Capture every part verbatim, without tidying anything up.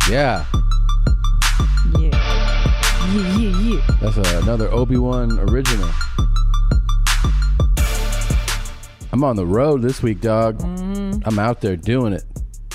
Yeah. Yeah. Yeah, yeah, yeah. That's a, another Obi-Wan original. I'm on the road this week, dog. Mm-hmm. I'm out there doing it.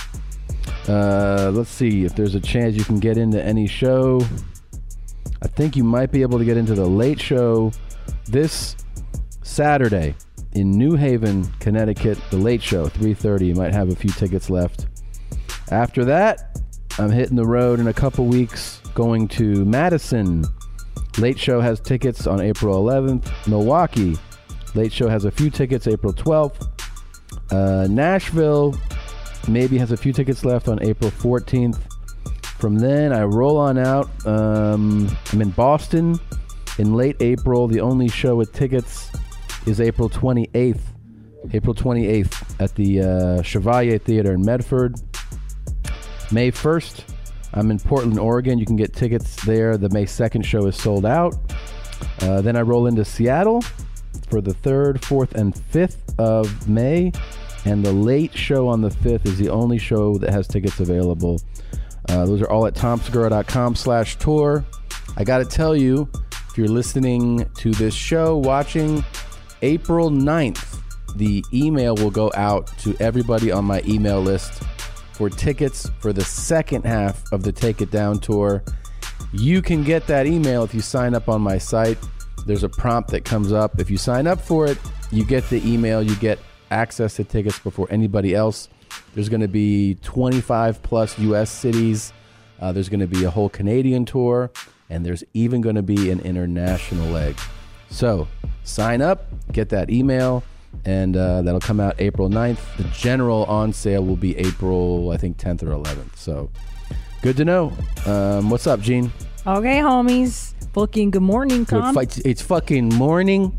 Uh, let's see if there's a chance you can get into any show. I think you might be able to get into the late show this Saturday in New Haven, Connecticut. The late show, three thirty. You might have a few tickets left. After that, I'm hitting the road in a couple weeks, going to Madison. Late show has tickets on April eleventh. Milwaukee, late show has a few tickets April twelfth. Uh, Nashville maybe has a few tickets left on April fourteenth. From then, I roll on out. Um, I'm in Boston in late April. The only show with tickets is April twenty-eighth. April twenty-eighth at the uh, Chevalier Theater in Medford. May first, I'm in Portland, Oregon. You can get tickets there. The May second show is sold out. Uh, then I roll into Seattle for the third, fourth, and fifth of May. And the late show on the fifth is the only show that has tickets available. Uh, those are all at tomsegura.com slash tour. I got to tell you, if you're listening to this show, watching, April ninth, the email will go out to everybody on my email list for tickets for the second half of the Take It Down tour. You can get that email if you sign up on my site. There's a prompt that comes up. If you sign up for it, you get the email. You get access to tickets before anybody else. There's going to be twenty-five plus U S cities. Uh, there's going to be a whole Canadian tour, and there's even going to be an international leg. So sign up, get that email, and uh, that'll come out April ninth. The general on sale will be April, I think, tenth or eleventh. So good to know. Um, what's up, Gene? Okay, homies. Fucking good morning, Tom. Good fight. It's fucking morning.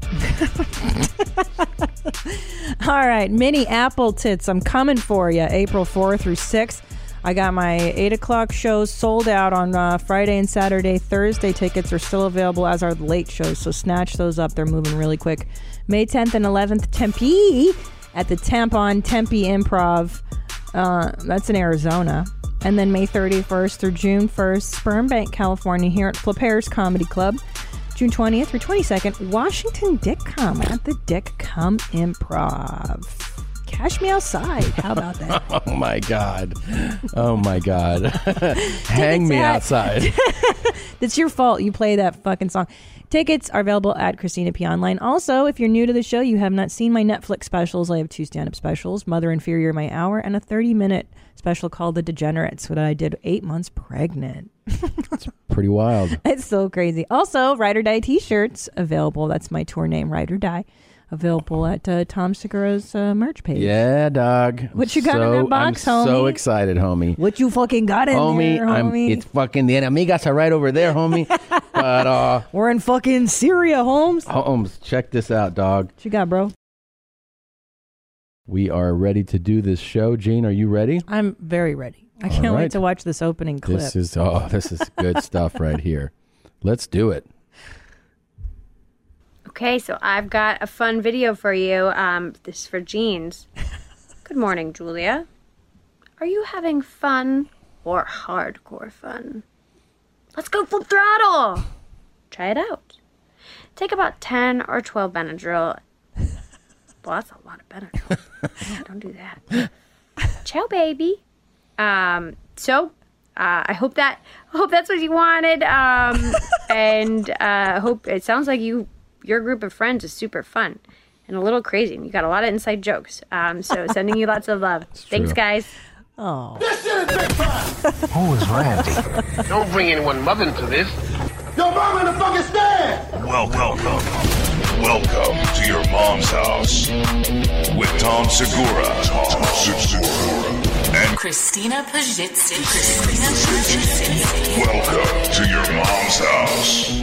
All right, mini Apple Tits. I'm coming for you April fourth through sixth. I got my eight o'clock shows sold out on uh, Friday and Saturday. Thursday tickets are still available, as are the late shows, so snatch those up. They're moving really quick. May tenth and eleventh, Tempe at the Tampon Tempe Improv. Uh, that's in Arizona. And then May thirty-first through June first, Sperm Bank, California, here at Flippers Comedy Club. June twentieth through twenty-second, Washington Dickcom at the Dickcom Improv. Cash me outside. How about that? Oh, my God. Oh, my God. Hang me outside. It's your fault you play that fucking song. Tickets are available at Christina P. Online. Also, if you're new to the show, you have not seen my Netflix specials. I have two stand-up specials, Mother Inferior, My Hour, and a thirty-minute special called The Degenerates, that I did eight months pregnant. It's pretty wild. It's so crazy. Also, Ride or Die t-shirts available. That's my tour name, Ride or Die. Available at uh, Tom Segura's uh, merch page. Yeah, dog. What you got so, in that box, I'm homie? so excited, homie. What you fucking got in homie, there, homie? I'm, it's fucking the Enemigas are right over there, homie. But uh, we're in fucking Syria, Holmes. Holmes, check this out, dog. What you got, bro? We are ready to do this show. Gene, are you ready? I'm very ready. I can't right. wait to watch this opening clip. This is oh, this is good stuff right here. Let's do it. Okay, so I've got a fun video for you. Um, this is for Jeans. Good morning, Julia. Are you having fun or hardcore fun? Let's go full throttle. Try it out. Take about ten or twelve Benadryl. Well, that's a lot of Benadryl. Yeah, don't do that. Ciao, baby. Um, so, uh, I hope that, I hope that's what you wanted. Um, and, uh, hope it sounds like you, your group of friends is super fun and a little crazy. You got a lot of inside jokes. Um, so sending you lots of love. Thanks, guys. Oh. This shit is big time. Who is Randy? Don't bring anyone mother into this. Yo, mom in the fucking stand. Welcome, welcome, welcome to your mom's house with Tom Segura, Tom Segura, and Christina Pajitsin. Christina Pajitsin. Welcome to your mom's house.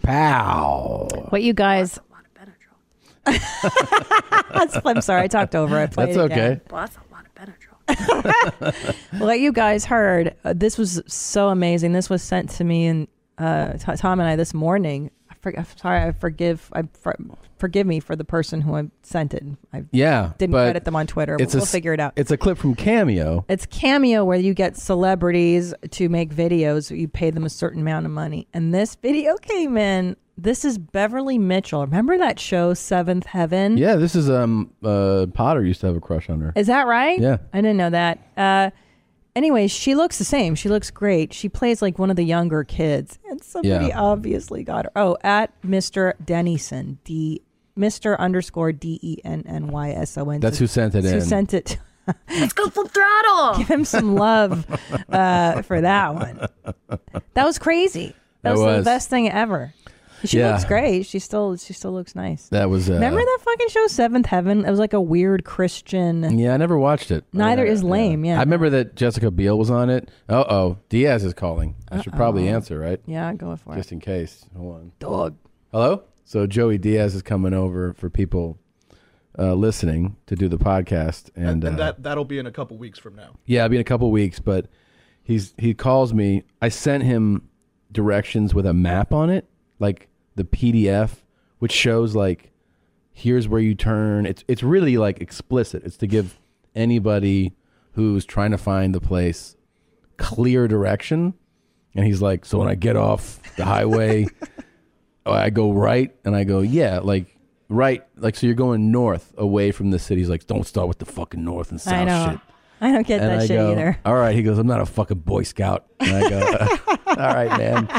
Pow. What you guys? That's, I'm sorry, I talked over it. That's okay. Well, that's a lot of Benadryl. Well, what you guys heard, uh, this was so amazing. This was sent to me and uh, t- Tom and I this morning. I for, I'm sorry, I forgive. I for, forgive me for the person who I sent it. I Yeah, didn't but credit them on Twitter. It's We'll, a, we'll figure it out. It's a clip from Cameo. It's Cameo where you get celebrities to make videos. You pay them a certain amount of money, and this video came in. This is Beverly Mitchell. Remember that show, Seventh Heaven? Yeah, this is um uh Potter used to have a crush on her. Is that right? Yeah. I didn't know that. Uh, anyways, she looks the same. She looks great. She plays like one of the younger kids. And somebody Yeah. obviously got her. Oh, at Mister Dennison. D Mister underscore D E N N Y S O N. That's who sent it Who in. sent it. Let's go full throttle. Give him some love uh, for that one. That was crazy. That, That was, was. the best thing ever. She Yeah. looks great. She still she still looks nice. That was uh, Remember that fucking show, Seventh Heaven? It was like a weird Christian. Yeah, I never watched it. Neither I- is lame. Yeah, I remember that Jessica Biel was on it. Uh oh, Diaz is calling. I should probably answer, right? Yeah, go for Just it. in case. Hold on. Dog. Hello? So Joey Diaz is coming over for people uh, listening to do the podcast. And, And, and uh, that, that'll be in a couple weeks from now. yeah, it'll be in a couple weeks, but he's he calls me. I sent him directions with a map on it, like the P D F, which shows like here's where you turn. It's it's really like explicit. It's to give anybody who's trying to find the place clear direction. And he's like, so when I get off the highway, I go right, and I go, yeah, like right, like so you're going north away from the city. He's like, don't start with the fucking north and south I know. shit. I don't get And that I shit go, either. all right. He goes, I'm not a fucking Boy Scout. And I go, all right, man.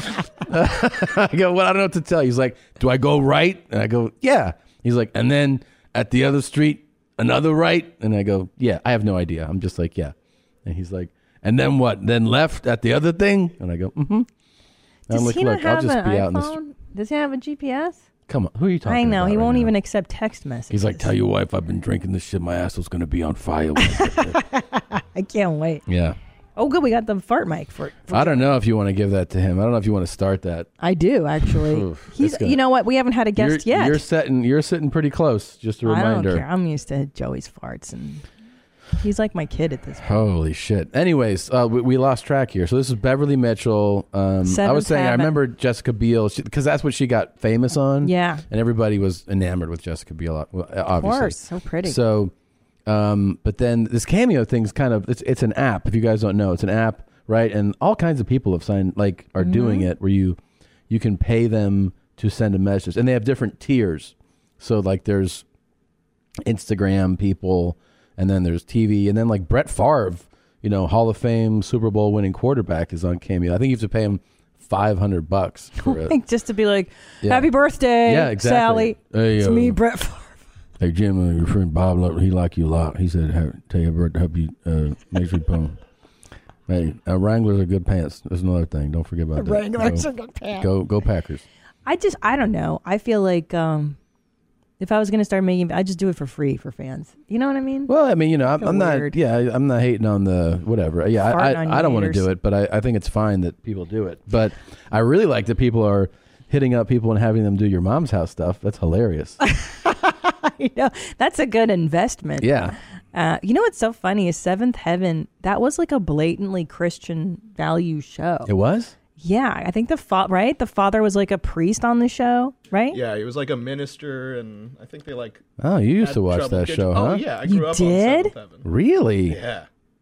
I go, well, I don't know what to tell you. He's like, do I go right? And I go, yeah. He's like, and then at the other street, another right? And I go, yeah, I have no idea. I'm just like, yeah. And he's like, and then what? Then left at the other thing? And I go, mm-hmm. Does I'm like, he not look, I'll have just an be out in the iPhone? street. Does he have a G P S? Come on. Who are you talking I know. about He right won't now? even accept text messages. He's like, tell your wife I've been drinking this shit. My asshole's going to be on fire. I can't wait. Yeah. Oh, good. We got the fart mic for. for I don't know if you want to give that to him. I don't know if you want to start that. I do actually. Oof, He's. it's gonna- You know what? We haven't had a guest you're, yet. You're sitting. You're sitting pretty close. Just a I reminder. don't care. I'm used to Joey's farts, and he's like my kid at this point. Holy shit. Anyways, uh, we, we lost track here. So this is Beverly Mitchell. Um, I was Seventh saying, I Heaven. remember Jessica Biel because that's what she got famous on. Yeah. And everybody was enamored with Jessica Biel, well, obviously. Of course, so pretty. So, um, but then this Cameo thing's kind of it's it's an app. If you guys don't know, it's an app, right? And all kinds of people have signed, like, are Mm-hmm. doing it where you you can pay them to send a message, and they have different tiers. So like, there's Instagram people, and then there's T V, and then like Brett Favre, you know, Hall of Fame Super Bowl winning quarterback, is on Cameo. I think you have to pay him five hundred bucks for it. Like, just to be like, Yeah. happy birthday, Yeah, exactly. Sally. Hey, it's uh, me, Brett. Favre. Hey Jim, uh, your friend Bob, look, he like you a lot. He said, hey, "Tell you about help you uh, make sure you Hey, uh, Wranglers are good pants. That's another thing. Don't forget about that. Wranglers go, are good pants. Go, go Packers. I just, I don't know. I feel like um, if I was going to start making, I just do it for free for fans. You know what I mean? Well, I mean, you know, I'm, Feel I'm not. weird. Yeah, I- I'm not hating on the whatever. Yeah, Farting I, on I, I don't want to haters. do it, but I, I think it's fine that people do it. But I really like that people are hitting up people and having them do your mom's house stuff. That's hilarious. You know, that's a good investment. Yeah. Uh, you know what's so funny is Seventh Heaven. That was like a blatantly Christian value show. It was. Yeah, I think the fa- right. The father was like a priest on the show, right? Yeah, he was like a minister, and I think they like. Oh, you used had to watch trouble that getting- show, huh? Oh yeah, I You grew up did? on Seventh Heaven. Really? Yeah.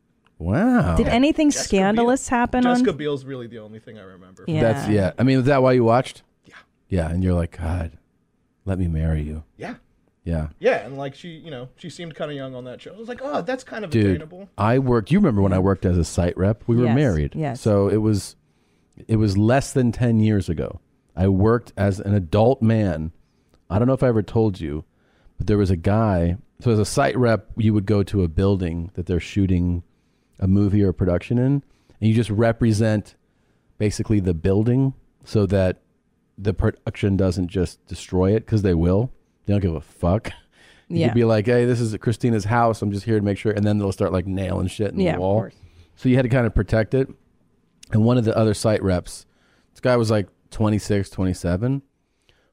Wow. Did anything Jessica scandalous Biel. happen Jessica on? Biel's really the only thing I remember. Yeah. That's yeah. I mean, is that why you watched? Yeah. Yeah, and you're like, God, let me marry you. Yeah. Yeah. Yeah, and like she, you know, she seemed kind of young on that show. I was like, oh, that's kind of Dude, attainable. I worked. You remember when I worked as a site rep? We were Yes, married. yes. So it was, it was less than ten years ago. I worked as an adult man. I don't know if I ever told you, but there was a guy. So as a site rep, you would go to a building that they're shooting a movie or a production in, and you just represent basically the building so that the production doesn't just destroy it, because they will. They don't give a fuck. You Yeah. could be like, hey, this is Christina's house. I'm just here to make sure. And then they'll start like nailing shit in Yeah, the of wall. course. So you had to kind of protect it. And one of the other site reps, this guy was like twenty-six, twenty-seven.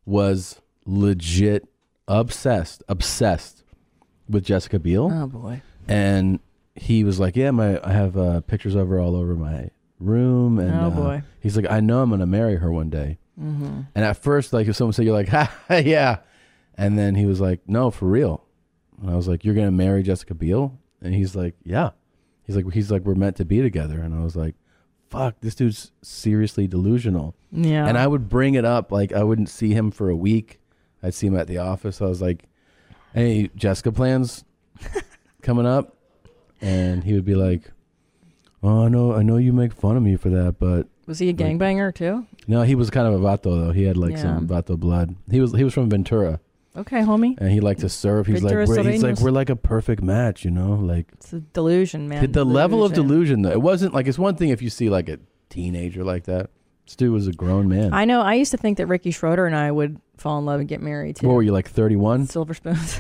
was legit obsessed, obsessed with Jessica Biel. Oh boy. And he was like, "Yeah, my I have uh, pictures of her all over my room." And Oh, uh, boy. he's like, "I know I'm gonna marry her one day." Mm-hmm. And at first, like if someone said, "You're like, ha, yeah," and then he was like, "No, for real." And I was like, "You're gonna marry Jessica Biel?" And he's like, "Yeah." He's like, "He's like, we're meant to be together." And I was like, "Fuck, this dude's seriously delusional." Yeah. And I would bring it up, like I wouldn't see him for a week. I'd see him at the office. I was like, "Hey, Jessica plans coming up," and he would be like, "Oh, I know, I know you make fun of me for that, but." Was he a gangbanger too? No, he was kind of a vato though. He had like Yeah. some vato blood. He was he was from Ventura, Okay, homie. and he liked to surf. He's Ventura like we're, he's like Sureños. we're like a perfect match, you know. Like It's a delusion, man. the, the level of Delusion. delusion though. It wasn't like it's one thing if you see like a teenager like that. Stu was a grown man. I know. I used to think that Ricky Schroeder and I would fall in love and get married too. What were you like thirty-one? Silver spoons.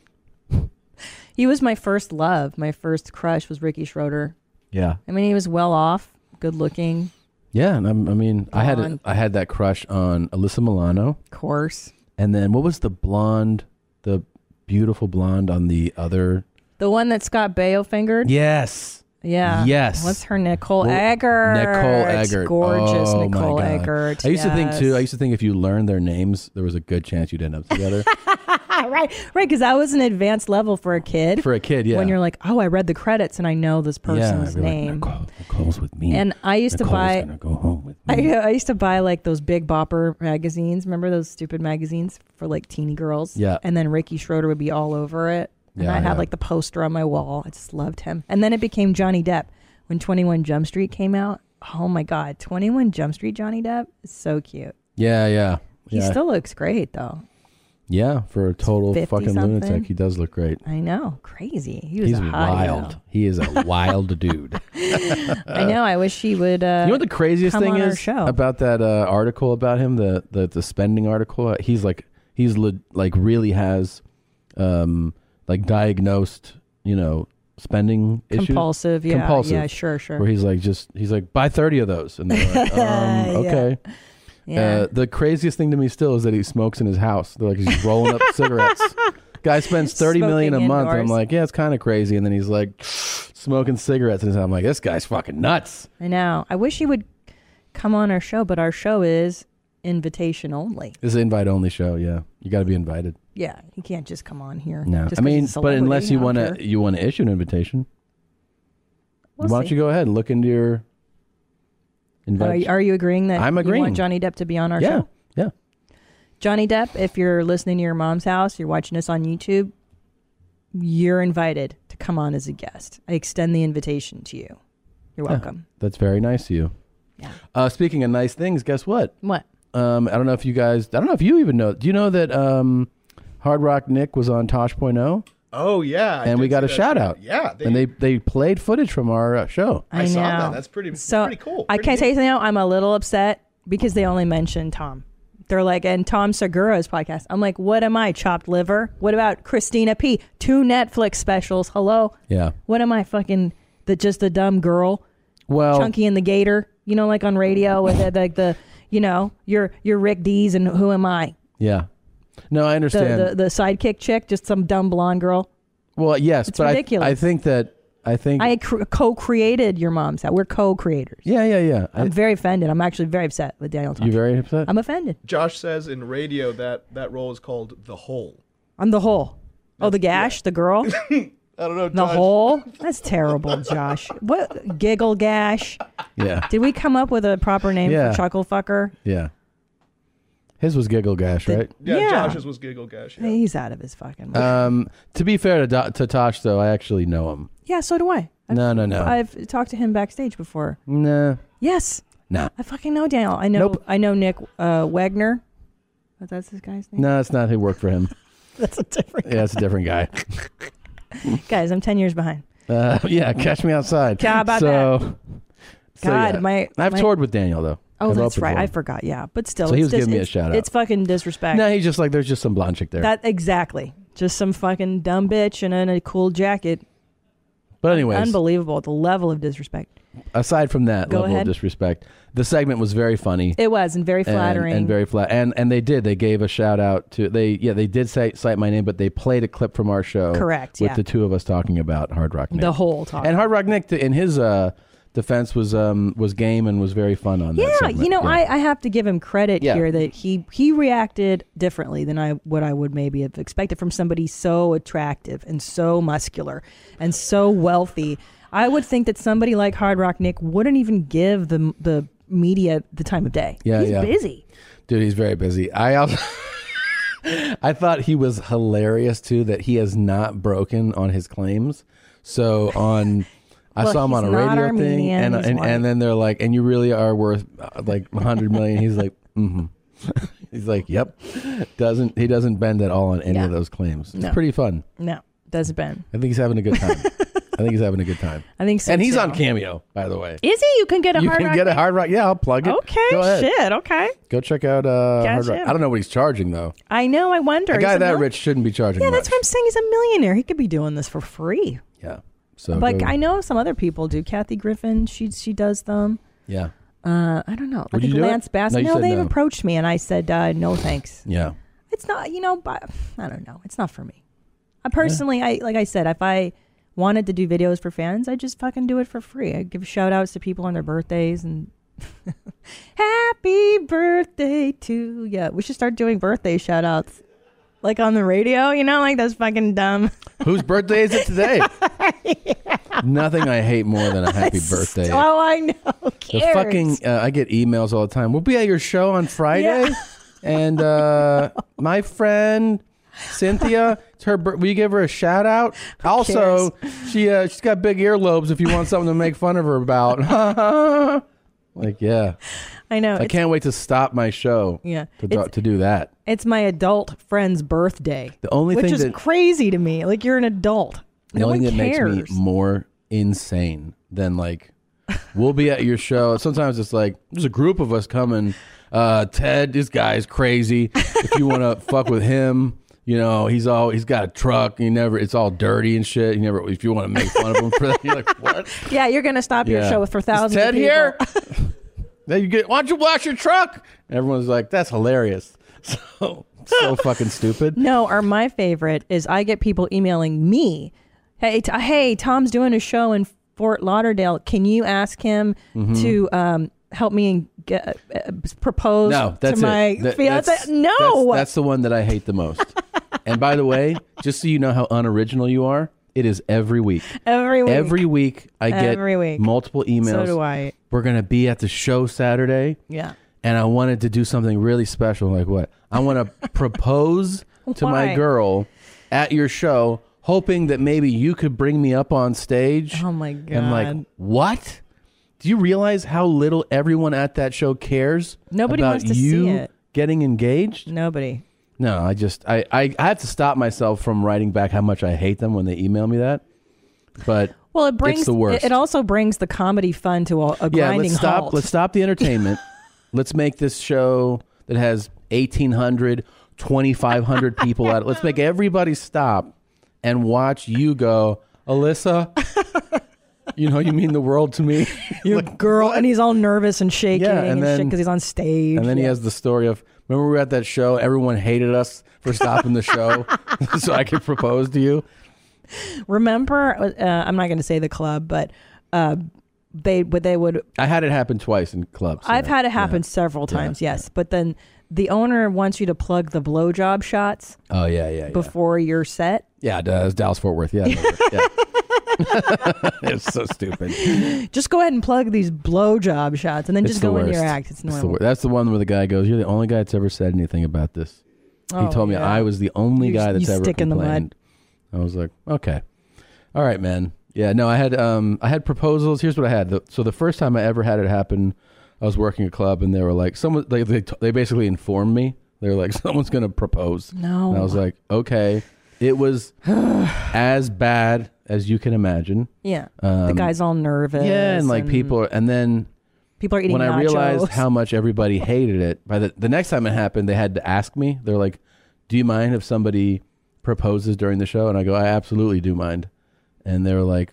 He was my first love. My first crush was Ricky Schroeder. Yeah, I mean, he was well off, good looking, yeah. And I'm, I mean, I had a, Blonde. I had that crush on Alyssa Milano, of course. and then what was the blonde, the beautiful blonde on the other? The one that Scott Baio fingered. Yes. Yeah. Yes. What's her Nicole Well, Eggert? Nicole Eggert. Gorgeous Oh, my Nicole God. Eggert. I used to think too. yes. I used to think if you learned their names, there was a good chance you'd end up together. right, right, because that was an advanced level for a kid. For a kid, yeah. When you're like, oh, I read the credits and I know this person's yeah, name. Like, Nicole, Nicole's with me. And I used Nicole's to buy. gonna go home with me. I, I used to buy like those Big Bopper magazines. Remember those stupid magazines for like teeny girls? Yeah. And then Ricky Schroeder would be all over it. And Yeah, I'd have yeah. like the poster on my wall. I just loved him. And then it became Johnny Depp when twenty-one Jump Street came out. Oh my God, twenty-one Jump Street Johnny Depp is so cute. Yeah, yeah. He yeah. still looks great though. Yeah, for a total fifty fucking something. lunatic, he does look great. I know, crazy. He was He's a hot wild. He is a wild dude. I know. I wish he would. Uh, You know what the craziest come thing on our is show. about that uh, article about him, the, the the spending article? Uh, He's like he's le- like really has um like diagnosed, you know, spending issues. Compulsive, yeah, Compulsive. yeah, sure, sure. Where he's like just he's like buy thirty of those, and they're like, um, okay. Yeah. Uh, the craziest thing to me still is that he smokes in his house. They're like he's rolling up cigarettes. Guy spends thirty million a Smoking month. And I'm indoors. like, yeah, it's kind of crazy. And then he's like smoking cigarettes, and I'm like, this guy's fucking nuts. I know. I wish he would come on our show, but our show is invitation only. This is an invite only show. Yeah, you got to be invited. Yeah, he can't just come on here. No, just I 'cause mean, he's a but celebrity. unless you I don't want care. to, you want to issue an invitation. We'll Why don't see. you go ahead and look into your Are invite? you, are you agreeing that I'm you agreeing. want Johnny Depp to be on our yeah, show? yeah. Johnny Depp, if you're listening to your mom's house, you're watching us on YouTube, you're invited to come on as a guest. I extend the invitation to you. You're Yeah, welcome. that's very nice of you. Yeah. Uh, speaking of nice things, guess what? What? Um, I don't know if you guys. I don't know if you even know. Do you know that um, Hard Rock Nick was on Tosh point oh? Oh yeah, I And we did got see a that shout trend. out. Yeah, and they they played footage from our uh, show. I, I saw know. that. That's pretty. So pretty cool. I Pretty can't tell you neat. something now. I'm a little upset because they only mentioned Tom. They're like, and Tom Segura's podcast. I'm like, what am I, chopped liver? What about Christina P? Two Netflix specials. Hello? Yeah. What am I, fucking, the just the dumb girl? Well, Chunky and the Gator? You know, like on radio with the, like the, you know, you're, you're Rick Dees and who am I? yeah. No, I The, understand. the, the sidekick chick, just some dumb blonde girl. well, yes, It's but I- ridiculous. I, think that I think. I cr- co-created your mom's house. We're co-creators. yeah, yeah, yeah. I, I'm very offended. I'm actually very upset with Daniel Tosh. you very upset? I'm offended. Josh says in radio that that role is called the hole. On the hole. Oh, the gash, the girl, I don't know. the Josh. hole. That's terrible, Josh. What giggle gash? yeah, Did we come up with a proper name Yeah. for chuckle fucker? yeah. His was Giggle Gash, right? Yeah, Yeah. Josh's was giggle gash. Yeah. He's out of his fucking. Um, to be fair to Do- to Tosh, though, I actually know him. yeah, so do I. I've, No, no, no. I've talked to him backstage before. Nah, Yes, nah, I fucking know Daniel. I know. Nope. I know Nick uh, Wagner. But that's this guy's name. no. It's not who worked for him. That's a different. Yeah, it's a different guy. Guys, I'm ten years behind. Uh, yeah, catch me outside. How about so, that? so, God, yeah. my. I've my, toured with Daniel though. Oh, I've that's opened right. for I him. forgot. Yeah, but still, So he it's was dis- giving me a it's- shout out. It's fucking disrespect. No, he's just like there's just some blonde chick there. That exactly. Just some fucking dumb bitch in a, in a cool jacket. But anyways, unbelievable the level of disrespect. Aside from that Go level ahead. of disrespect, the segment was very funny. It was and very and- flattering. and, very flat. And and they did. They gave a shout out to they. Yeah, they did say, cite my name, but they played a clip from our show. Correct, With yeah. the two of us talking about Hard Rock Nick. The whole talk. And Hard Rock Nick, to- in his uh, defense, was um was game and was very fun on that. Yeah, segment. you know, Yeah. I, I have to give him credit Yeah. here that he he reacted differently than I what I would maybe have expected from somebody so attractive and so muscular and so wealthy. I would think that somebody like Hard Rock Nick wouldn't even give the the media the time of day. Yeah, he's yeah. busy. Dude, he's very busy. I also I thought he was hilarious too that he has not broken on his claims. So on I Well, saw him on a he's not radio thing Armenian, and he's and, white. and then they're like, and you really are worth uh, like a hundred million. He's like, mm-hmm. He's like, yep. Doesn't he doesn't bend at all on any Yeah. of those claims. It's No. pretty fun. No, doesn't Ben. I think he's having a good time. I think he's having a good time. I think so And he's too. on Cameo, by the way. Is he? You can get a You Hard can Rock get a Nick? Hard Rock. Yeah, I'll plug it. Okay, Go ahead. shit. Okay, Go check out uh, Hard Rock. Gotcha. I don't know what he's charging though. I know. I wonder. A He's guy that mil- rich shouldn't be charging Yeah, much. that's what I'm saying. He's a millionaire. He could be doing this for free. Yeah. So Like go- I know some other people do. Kathy Griffin, she she does them. Yeah. Uh, I don't know. I Would think you do Lance it? Bass. No, you No, said they've no. approached me, and I said uh, no, thanks. Yeah. It's not. You know, but I don't know. It's not for me. I personally, I like I said, if I wanted to do videos for fans, I just fucking do it for free. I give shout outs to people on their birthdays and happy birthday to you. We should start doing birthday shout outs. Like on the radio, you know, like that's fucking dumb. Whose birthday is it today? Nothing I hate more than a happy birthday. Oh, I know. Who The cares? fucking uh, I get emails all the time. We'll be at your show on Friday, Yeah. and uh, my friend Cynthia, it's her. bir- Will you give her a shout out? Also, she uh, she's got big earlobes. If you want something to make fun of her about, like yeah, I know. I it's, can't wait to stop my show. Yeah. to do, It's- to do that. it's my adult friend's birthday. The only which thing is that crazy to me. Like you're an adult. the No only one thing that cares. makes me more insane than like we'll be at your show. Sometimes it's like there's a group of us coming. Uh, Ted, this guy's crazy. If you want to fuck with him, you know he's all he's got a truck. He never it's all dirty and shit. You never if you want to make fun of him for that, you're like what? Yeah, you're gonna stop your Yeah. show for Is thousands Ted of people. here? Then you get why don't you wash your truck? And everyone's like that's hilarious. So so fucking stupid. No, or my favorite is I get people emailing me, "Hey, t- hey, Tom's doing a show in Fort Lauderdale. Can you ask him Mm-hmm. to um, help me get uh, propose No, that's to my it. That- fiance?" that's- No, that's, that's the one that I hate the most. And by the way, just so you know how unoriginal you are, it is every week. every week. Every week I get Every week. multiple emails. So do I. We're gonna be at the show Saturday, Yeah. and I wanted to do something really special. Like what? I want to propose to my Why? girl at your show, hoping that maybe you could bring me up on stage. Oh my god. I'm like, what? Do you realize how little everyone at that show cares? Nobody about wants to you see it. getting engaged? Nobody. No, I just I, I I have to stop myself from writing back how much I hate them when they email me that. But Well, it brings it's the worst. It, it also brings the comedy fun to a, a yeah, grinding let's stop. halt. Let's stop the entertainment. Let's make this show that has eighteen hundred, twenty-five hundred people at it. Let's make everybody stop and watch you go, Alyssa. You know, you mean the world to me. Your girl, and he's all nervous and shaking Yeah, and, and shit then- because he's on stage. And then he Yeah. has the story of, remember we were at that show? Everyone hated us for stopping the show so I could propose to you. Remember, uh, I'm not going to say the club, but uh, they would they would. I had it happen twice in clubs. I've yeah. had it happen Yeah. seveal times, Yeah, yes. But then the owner wants you to plug the blowjob shots Oh, yeah, yeah, yeah. before your set. Yeah, it does. Dallas Fort Worth. Yeah. yeah. It's so stupid. Just go ahead and plug these blowjob shots, and then It's just the go into worst. your act. It's It's the normal. wor- that's the one where the guy goes, "You're the only guy that's ever said anything about this." Oh, he told me yeah. I was the only You- guy that's you ever stick in the mud. complained. I was like, okay, all right, man. Yeah, no, I had um, I had proposals. Here's what I had. The, so the first time I ever had it happen, I was working a club, and they were like, someone they they, t- they basically informed me. They were like, someone's gonna propose. No. And I was like, okay. It was as bad as you can imagine. Yeah, the Um, guy's all nervous. Yeah, and like people, and then people are eating when I nachos. realized how much everybody hated it, by the the next time it happened, they had to ask me. They're like, "Do you mind if somebody proposes during the show?" And I go, "I absolutely do mind." And they were like,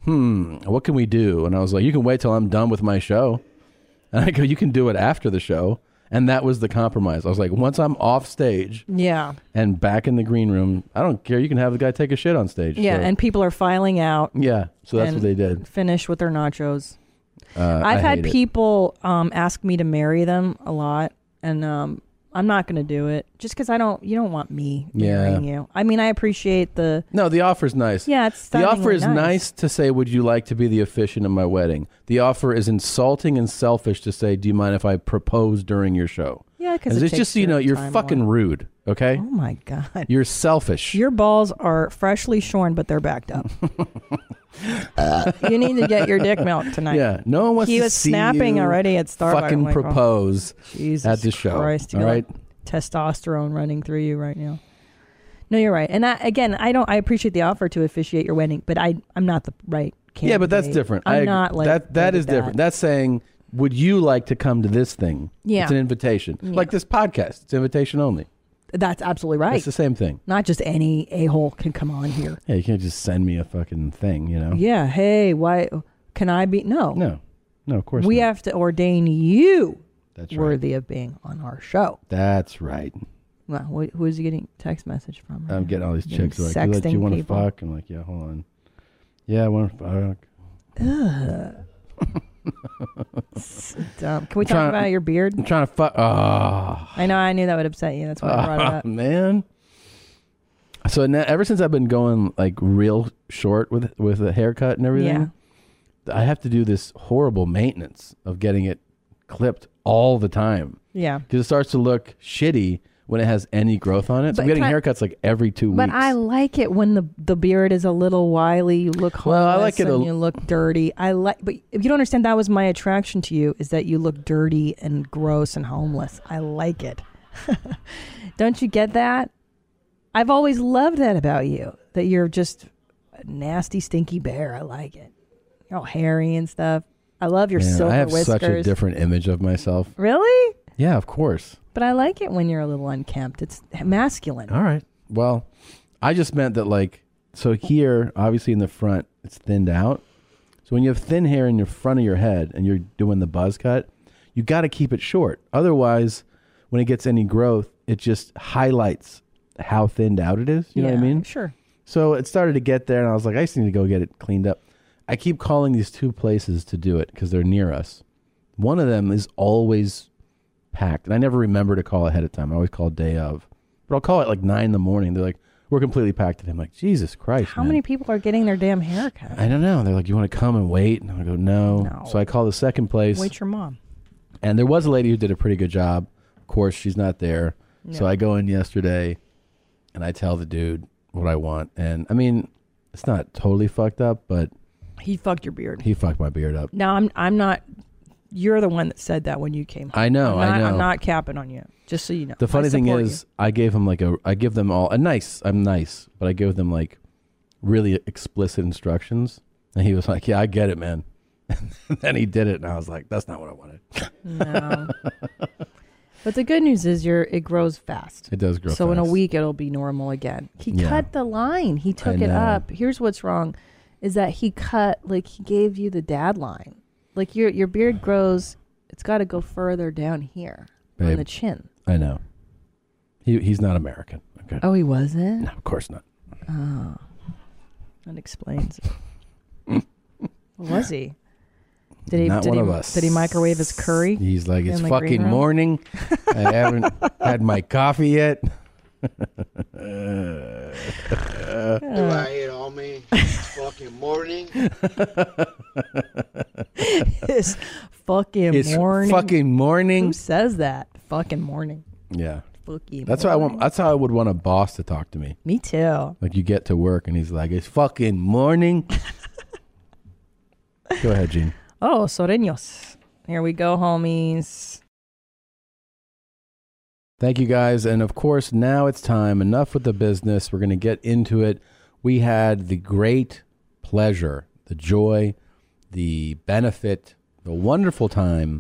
hmm, what can we do? And I was like, you can wait till I'm done with my show. And I go, you can do it after the show. And that was the compromise. I was like, once I'm off stage Yeah. and back in the green room, I don't care. You can have the guy take a shit on stage. Yeah, So- and people are filing out. Yeah, so that's and what they did. Finish with their nachos. Uh, I've I had hate it. people um, ask me to marry them a lot, and um, I'm not going to do it just because I don't. You don't want me Yeah. marrying you. I mean, I appreciate the. No, the offer's nice. Yeah, it's the offer stunningly is nice. nice to say, would you like to be the officiant of my wedding? The offer is insulting and selfish to say, do you mind if I propose during your show? Yeah, because it's it takes just, you know, your you're time fucking away. rude, okay? Oh my god, You're selfish. your balls are freshly shorn, but they're backed up. You need to get your dick milked tonight. Yeah, no one wants He to was see snapping you already at Starbucks. fucking I'm like, oh, propose Jesus at the show. Christ, you all got right? testosterone running through you right now. No, you're right. And I, again, I don't. I appreciate the offer to officiate your wedding, but I, I'm not the right candidate. Yeah, but that's different. I'm I, not like that. That good is at different. That's saying, would you like to come to this thing? Yeah. It's an invitation. Yeah. Like this podcast. It's invitation only. That's absolutely right. It's the same thing. Not just any a-hole can come on here. Yeah, you can't just send me a fucking thing, you know? Yeah. Hey, why can I be? No. No. No, of course We not. have to ordain you That's right. worthy of being on our show. That's right. Well, wh- who is he getting a text message from? I'm getting all these Getting chicks like, "Do sexting you want to people. fuck?" I'm like, yeah, hold on. Yeah, I want to fuck. Ugh. So dumb. Can we I'm talk trying- about your beard? I'm trying to fuck. Oh, I know. I knew that would upset you. That's why I brought it up. man. So now, ever since I've been going like real short with with a haircut and everything, I have to do this horrible maintenance of getting it clipped all the time. Yeah. Because it starts to look shitty when it has any growth on it. So But I'm getting can I- haircuts like every two But weeks. I like it when the the beard is a little wily. You look homeless Well, I like it and a- you look dirty. I like, but if you don't understand, that was my attraction to you, is that you look dirty and gross and homeless. I like it. Don't you get that? I've always loved that about you. That you're just a nasty, stinky bear. I like it. You're all hairy and stuff. I love your Man, silver I have whiskers. such a different image of myself. Really? Yeah, of course. But I like it when you're a little unkempt. It's masculine. All right. Well, I just meant that, like, so here, obviously in the front, it's thinned out. So when you have thin hair in your front of your head and you're doing the buzz cut, you got to keep it short. Otherwise, when it gets any growth, it just highlights how thinned out it is. You know what I Yeah, mean? sure. So it started to get there, and I was like, I just need to go get it cleaned up. I keep calling these two places to do it because they're near us. One of them is always packed, and I never remember to call ahead of time. I always call day of, but I'll call it like nine in the morning. They're like, we're completely packed, and I'm like, Jesus Christ, How man. many people are getting their damn haircut? I don't know. They're like, you want to come and wait? And I go, no. No. So I call the second place, Wait your mom. and there was a lady who did a pretty good job. Of course, she's not there. So No. I go in yesterday, and I tell the dude what I want, and I mean, it's not totally fucked up, but He fucked your beard. he fucked my beard up. No, I'm I'm not. You're the one that said that when you came home. I know, I'm not, I know. I'm not capping on you. Just so you know. The funny I thing support is, I gave him like a, I give them all a nice, I'm nice, but I give them like really explicit instructions, and he was like, "Yeah, I get it, man." And then he did it, and I was like, "That's not what I wanted." you. No. But the good news is, you're it grows fast. It does grow So in a fast. week, it'll be normal again. He Yeah. cut the line. He took it know. up. Here's what's wrong, is that he cut like he gave you the dad line. Like your your beard grows. It's got to go further down here on Babe. the chin. I know. He he's not American. Okay. Oh, he wasn't. No, of course not. Oh, that explains it. What was he? Did he? Not did one he, of us. Did he microwave his curry? He's like, it's in the green fucking room? morning. I haven't had my coffee yet. Do I eat all me? It's fucking morning. It's fucking It's morning. fucking morning. Who says that? Fucking morning. Yeah. Fucking That's how I morning. want. That's how I would want a boss to talk to me. Me too. Like you get to work and he's like, "It's fucking morning." Go ahead, Gene. Oh, Soreños. Here we go, homies. Thank you guys, and of course, now it's time. Enough with the business. We're going to get into it. We had the great pleasure, the joy, the benefit, the wonderful time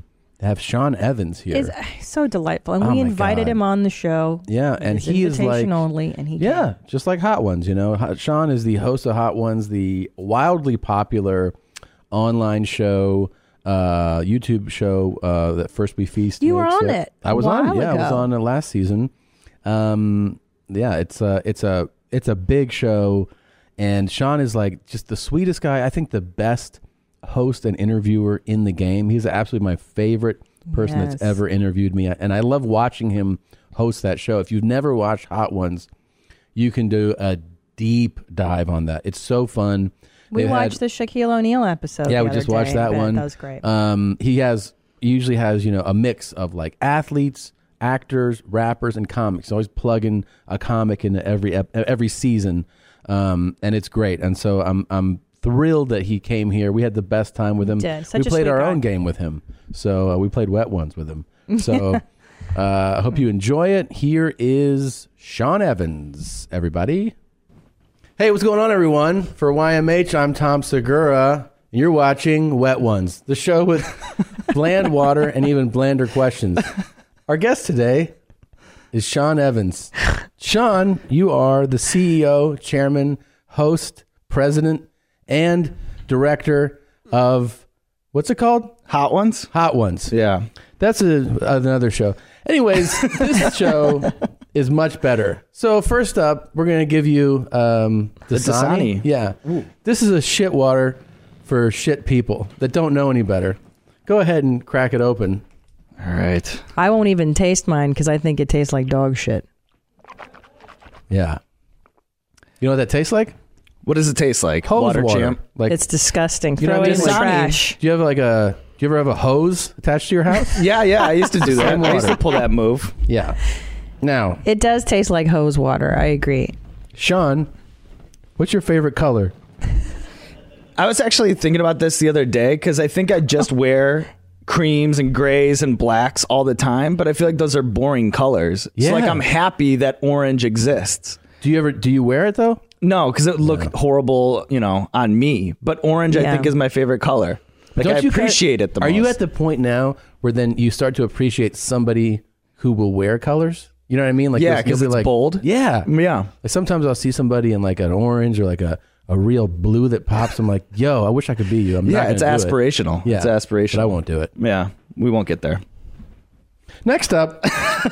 have Sean Evans here. Is so delightful, and Oh we my invited God. him on the show. Yeah, and It's he is like invitation only, and he yeah, just like Hot Ones. You know, Hot- Sean is the host of Hot Ones, the wildly popular online show, uh, YouTube show uh, that First We Feast. You were makes on it I was a on. while Yeah, I was ago. on it last season. Um, yeah, it's a it's a it's a big show, and Sean is like just the sweetest guy. I think the best host and interviewer in the game. He's absolutely my favorite person Yes. that's ever interviewed me, and I love watching him host that show. If you've never watched Hot Ones, you can do a deep dive on that. It's so fun. We They've watched had- the Shaquille O'Neal episode. yeah, the we other just watched day. that Bet one. That was great. Um, he has he usually has you know a mix of like athletes, actors, rappers, and comics. He's always plugging a comic into every ep- every season, um, and it's great. And so I'm I'm thrilled that he came here. We had the best time with him. did. Such we a played sweet our guy. own game with him. So uh, we played Wet Ones with him. So uh, I hope you enjoy it. Here is Sean Evans, everybody. Hey, what's going on, everyone? For Y M H, I'm Tom Segura. And you're watching Wet Ones, the show with bland water and even blander questions. Our guest today is Sean Evans. Sean, you are the C E O, chairman, host, president, and director of, what's it called? Hot Ones? Hot Ones. Yeah. That's a, another show. Anyways, this show is much better. So first up, we're going to give you um, The Dasani. Dasani. Yeah. This is a shit water for shit people that don't know any better. Go ahead and crack it open. All right. I won't even taste mine because I think it tastes like dog shit. Yeah. You know what that tastes like? What does it taste like? Hose water, water. champ? Like, It's disgusting. You know Throw what it I in mean? the Dasani. trash. do you have like a, do you ever have a hose attached to your house? Yeah, yeah. I used to do that. Same I used to water. pull that move. Yeah. Now, It does taste like hose water. I agree. Sean, what's your favorite color? I was actually thinking about this the other day because I think I just wear creams and grays and blacks all the time, but I feel like those are boring colors. Yeah. So like I'm happy that orange exists. Do you ever, do you wear it though? No, because it would look horrible, you know, on me. But orange, I Yeah. think, is my favorite color. Like I you appreciate kinda- it the Are most. you at the point now where then you start to appreciate somebody who will wear colors? You know what I mean? Like Yeah, you'll- 'cause you'll be it's like, bold. Yeah, Yeah. Like sometimes I'll see somebody in like an orange or like a, a real blue that pops. I'm like, yo, I wish I could be you. I'm not Yeah, gonna it's do it. aspirational. Yeah, It's aspirational. But I won't do it. Yeah, we won't get there. Next up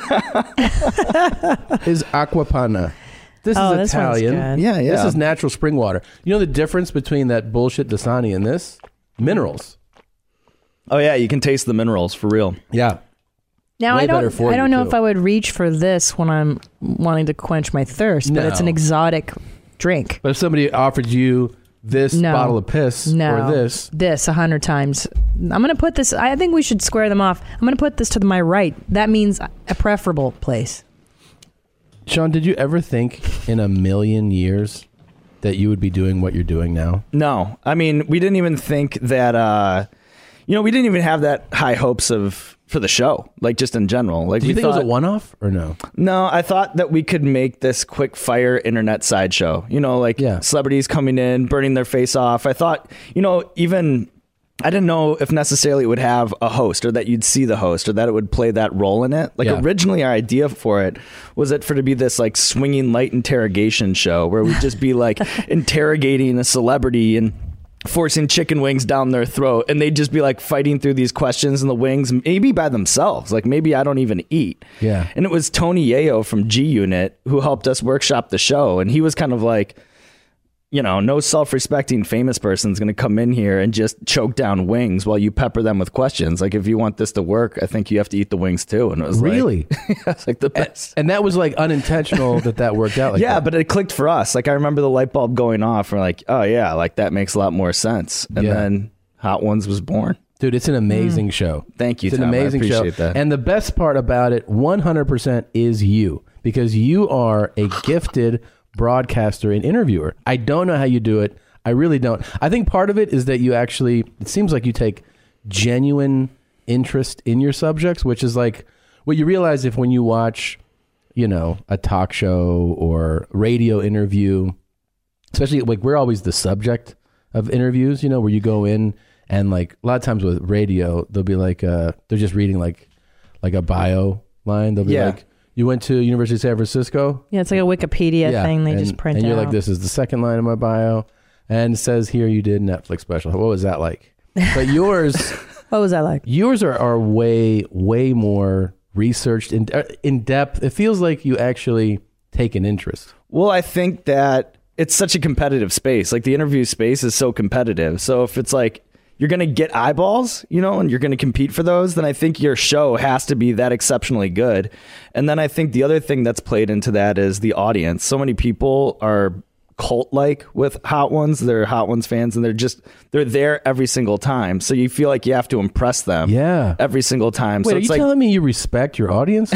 is Aquapana. This Oh, is this one's Italian. good. Yeah, yeah. This is natural spring water. You know the difference between that bullshit Dasani and this? Minerals. Oh yeah, you can taste the minerals for real. Yeah. Now Way I better don't. for I you, don't know too. if I would reach for this when I'm wanting to quench my thirst, but it's an No. exotic drink. But if somebody offered you this No. bottle of piss No, or this, this a hundred times. I'm gonna put this. I think we should square them off. I'm gonna put this to my right. That means a preferable place. Sean, did you ever think in a million years that you would be doing what you're doing now? No, I mean, we didn't even think that. uh You know, we didn't even have that high hopes of for the show, like just in general. Like Do we you think thought, it was a one-off or no? No, I thought that we could make this quick fire internet sideshow. You know, like Yeah. celebrities coming in, burning their face off. I thought, you know, even I didn't know if necessarily it would have a host or that you'd see the host or that it would play that role in it. Like Yeah. originally our idea for it was it for to be this like swinging light interrogation show where we'd just be like interrogating a celebrity and forcing chicken wings down their throat, and they'd just be like fighting through these questions and the wings maybe by themselves. Like maybe I don't even eat. Yeah. And it was Tony Yayo from G Unit who helped us workshop the show, and he was kind of like, you know, no self-respecting famous person's going to come in here and just choke down wings while you pepper them with questions. Like, if you want this to work, I think you have to eat the wings too. And it was Really? like, it's like the best. And that was like unintentional that that worked out like yeah, that. but it clicked for us. Like, I remember the light bulb going off. We're like, oh yeah, like that makes a lot more sense. And Yeah. then Hot Ones was born. Dude, it's an amazing show. Thank you, It's an Tom. I amazing show. appreciate that. And the best part about it, one hundred percent, is you. Because you are a gifted broadcaster and interviewer. I don't know how you do it. I really don't. I think part of it is that you actually, it seems like you take genuine interest in your subjects, which is like what you realize if when you watch, you know, a talk show or radio interview, especially like we're always the subject of interviews, you know, where you go in And like a lot of times with radio, they'll be like, uh, they're just reading like, like a bio line. They'll be Yeah. like, you went to University of San Francisco? Yeah, it's like a Wikipedia Yeah, thing they and, just print and you're out. like, this is the second line of my bio, and it says here you did Netflix special. What was that like? But yours, what was that like? Yours are, are way way more researched in in depth. It feels like you actually take an interest. Well, I think that it's such a competitive space. Like the interview space is so competitive. So if it's like you're going to get eyeballs, you know, and you're going to compete for those, then I think your show has to be that exceptionally good. And then I think the other thing that's played into that is the audience. So many people are cult-like with Hot Ones. They're Hot Ones fans, and they're just, they're there every single time. So you feel like you have to impress them yeah. every single time. Wait, so are it's you like, telling me you respect your audience?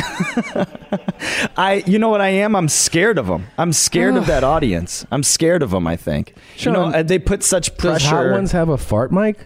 I, you know what I am? I'm scared of them. I'm scared of that audience. I'm scared of them, I think. Sean, you know, they put such pressure. Does Hot Ones have a fart mic?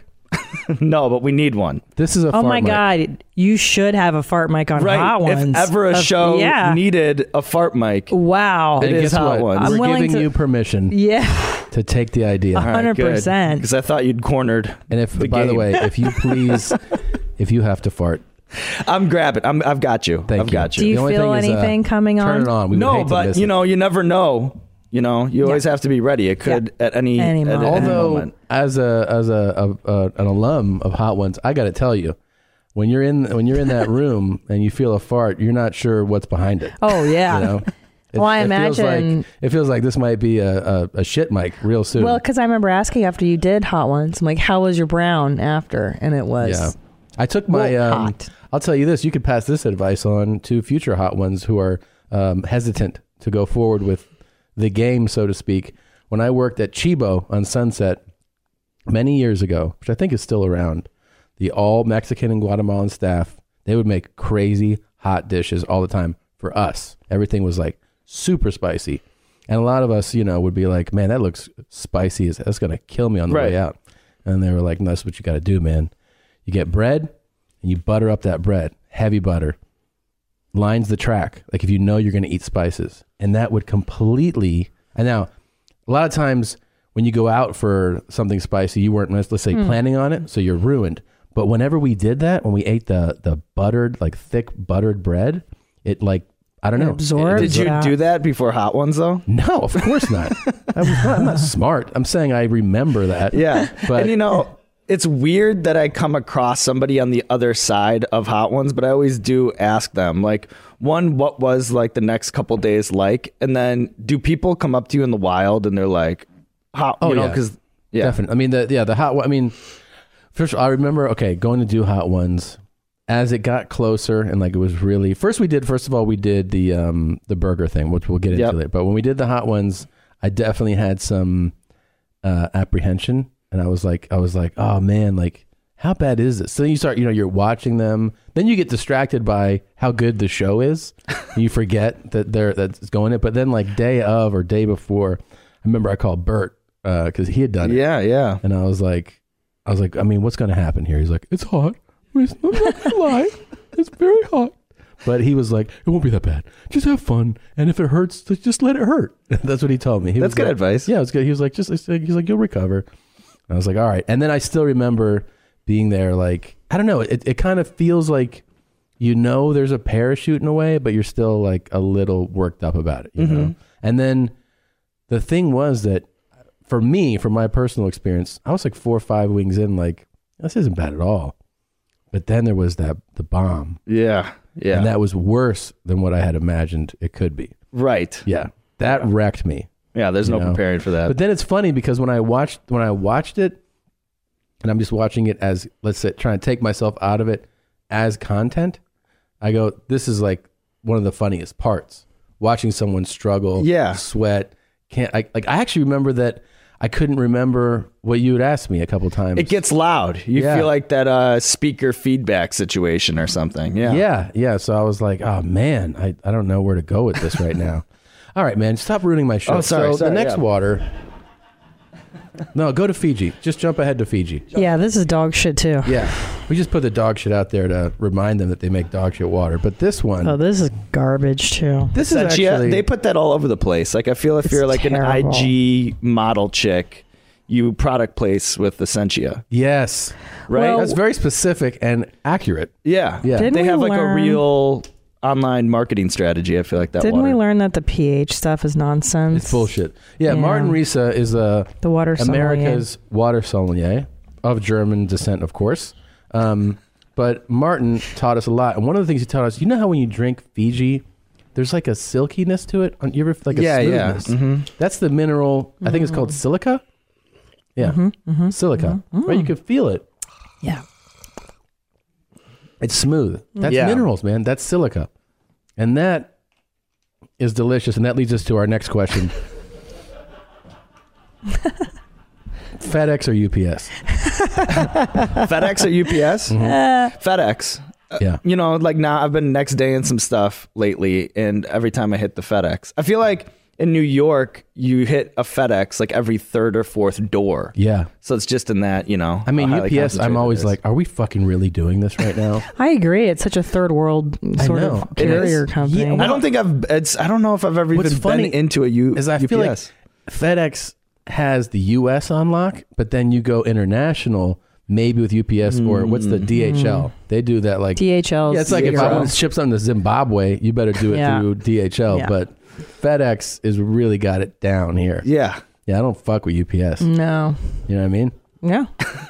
No, but we need one. This is a oh fart my mic. God, you should have a fart mic on Right. Hot Ones. If ever a Of- show yeah. needed a fart mic, wow, it And is guess Hot what? Ones. I'm We're willing giving to- you permission yeah, to take the idea. A hundred percent. Because I thought you'd cornered. And if, the by the game. way, if you please, if you have to fart, I'm grabbing. I'm, I've got you. Thank I've you. got you. Do you The only feel thing is, uh, anything coming on? turn it on. We would no, hate to but miss you it. know, you never know. You know, you always have to be ready. It could at any, Any at moment. any Although, moment. as a as a, a, a an alum of Hot Ones, I got to tell you, when you're in when you're in that room and you feel a fart, you're not sure what's behind it. Oh yeah. You know? It, Well, I it feels imagine- like, it feels like this might be a, a, a shit mic real soon. Well, because I remember asking after you did Hot Ones, I'm like, how was your brown after? And it was yeah, I took my. well, Um, hot. I'll tell you this: you could pass this advice on to future Hot Ones who are um, hesitant to go forward with the game, so to speak. When I worked at Chibo on Sunset many years ago, which I think is still around, the all Mexican and Guatemalan staff, they would make crazy hot dishes all the time for us. Everything was like super spicy. And a lot of us, you know, would be like, man, that looks spicy. as- That's going to kill me on the Right. way out. And they were like, no, that's what you got to do, man. You get bread and you butter up that bread, heavy butter, lines the track. Like if you know you're going to eat spices. And that would completely, and now a lot of times when you go out for something spicy, you weren't, let's say, Hmm. planning on it, so you're ruined. But whenever we did that, when we ate the the buttered, like thick buttered bread, it like, I don't It know. absorbs Did you that. do that before Hot Ones though? No, of course not. I was not. I'm not smart. I'm saying I remember that. Yeah. But and you know, it's weird that I come across somebody on the other side of Hot Ones, but I always do ask them, like, one, what was like the next couple days like? And then do people come up to you in the wild and they're like, hot, Oh, you know, yeah. because, yeah. Definitely. I mean, the yeah, the hot one. I mean, first of all, I remember, okay, going to do Hot Ones as it got closer and like it was really, first we did, first of all, we did the um the burger thing, which we'll get into Yep. later. But when we did the Hot Ones, I definitely had some uh, apprehension. And I was like, I was like, oh man, like, how bad is this? So then you start, you know, you're watching them. Then you get distracted by how good the show is. You forget that they're that's going it. But then like day of or day before, I remember I called Bert because he had done it. Yeah, yeah. And I was like, I was like, I mean, what's going to happen here? He's like, it's hot. I mean, it's I'm not going to lie. It's very hot. But he was like, it won't be that bad. Just have fun. And if it hurts, just let it hurt. That's what he told me. He That's was good like- advice. Yeah, it was good. He was like, just, he's like, you'll recover. And I was like, all right. And then I still remember being there, like, I don't know. It, it kind of feels like, you know, there's a parachute in a way, but you're still like a little worked up about it, you Mhm. know? And then the thing was that for me, from my personal experience, I was like four or five wings in, like, this isn't bad at all. But then there was that, the bomb. Yeah, yeah. And that was worse than what I had imagined it could be. Right. Yeah. That wrecked me. Yeah, there's you no know? preparing for that. But then it's funny because when I watched when I watched it, and I'm just watching it as, let's say, trying to take myself out of it as content, I go, this is like one of the funniest parts. Watching someone struggle, Yeah. sweat, can't I, like I actually remember that I couldn't remember what you had asked me a couple times. It gets loud. You Yeah. feel like that uh, speaker feedback situation or something. Yeah. Yeah, yeah. So I was like, oh man, I, I don't know where to go with this right now. All right, man, stop ruining my show. Oh, sorry, so sorry, the next yeah. water. No, go to Fiji. Just jump ahead to Fiji. Yeah, this is dog shit too. Yeah, we just put the dog shit out there to remind them that they make dog shit water. But this one, Oh, this is garbage too. this is That- yeah, actually they put that all over the place. Like I feel if It's you're like terrible. an I G model chick, you product place with Essentia. Yes. Right? Well- That's very specific and accurate. Yeah. Yeah. Didn't They we have like learn- a real online marketing strategy. I feel like that Didn't water. we learn that the pH stuff is nonsense? It's bullshit. Yeah, Yeah. Martin Risa is a The water sommelier. America's water sommelier of German descent, of course. Um, but Martin taught us a lot. And one of the things he taught us, you know how when you drink Fiji, there's like a silkiness to it? You ever like a Yeah, yeah. smoothness? Mhm. That's the mineral, I think it's called silica. Yeah, Mm-hmm, silica. Right, you can feel it. Yeah. It's smooth. That's Yeah. minerals, man. That's silica. And that is delicious. And that leads us to our next question. FedEx or U P S? FedEx or U P S? FedEx. Uh, Yeah. You know, like now I've been next day in some stuff lately, and every time I hit the FedEx, I feel like in New York, you hit a FedEx like every third or fourth door. Yeah. So it's just in that, you know. I mean, how U highly P S, I'm concentrated always it is. like, are we fucking really doing this right now? I agree. It's such a third world sort know. of It carrier is. company. Yeah, I don't think I've. It's. I don't know if I've ever What's even funny been into a U. is I U P S. feel like FedEx has the U S on lock, but then you go international, maybe with U P S or what's the D H L? They do that like D H L. yeah, it's like if I D H L. want to ship something to Zimbabwe, you better do it Yeah. through D H L. Yeah. But FedEx is really got it down here. Yeah. Yeah, I don't fuck with U P S. No. You know what I mean? Yeah.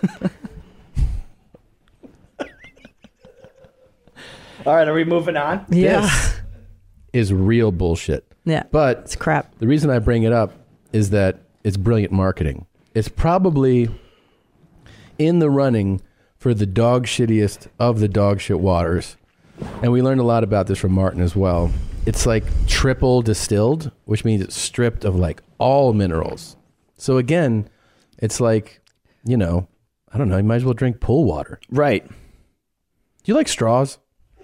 All right. Are we moving on? Yeah. This is real bullshit. Yeah. But It's crap. the reason I bring it up is that it's brilliant marketing. It's probably in the running for the dog shittiest of the dog shit waters. And we learned a lot about this from Martin as well. It's like triple distilled, which means it's stripped of like all minerals. So again, it's like, you know, I don't know, you might as well drink pool water. Right. Do you like straws?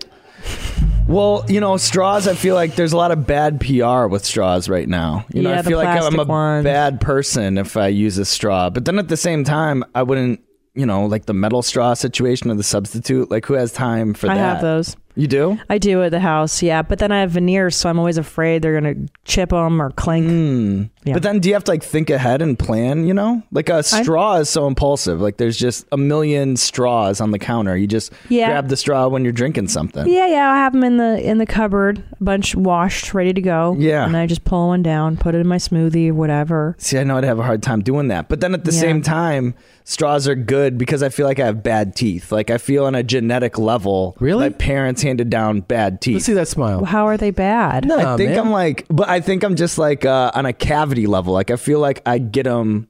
Well, you know, straws, I feel like there's a lot of bad P R with straws right now. You know, Yeah, I the feel like I'm plastic a ones. bad person if I use a straw. But then at the same time, I wouldn't, you know, like the metal straw situation or the substitute. Like, who has time for I that? have those. You do? I do at the house, yeah. But then I have veneers, so I'm always afraid they're going to chip them or clink. Mm. Yeah. But then do you have to like think ahead and plan, you know? Like a straw is so impulsive. Like there's just a million straws on the counter. You just Yeah. grab the straw when you're drinking something. Yeah, yeah. I have them in the in the cupboard, a bunch washed, ready to go. Yeah. And I just pull one down, put it in my smoothie or whatever. See, I know I'd have a hard time doing that. But then at the Yeah. same time, straws are good because I feel like I have bad teeth. Like I feel on a genetic level, Really? my parents handed down bad teeth. Let's see that smile. Well, how are they bad? No, I think man. I'm like, but I think I'm just like uh, on a cavity level. Like I feel like I get them,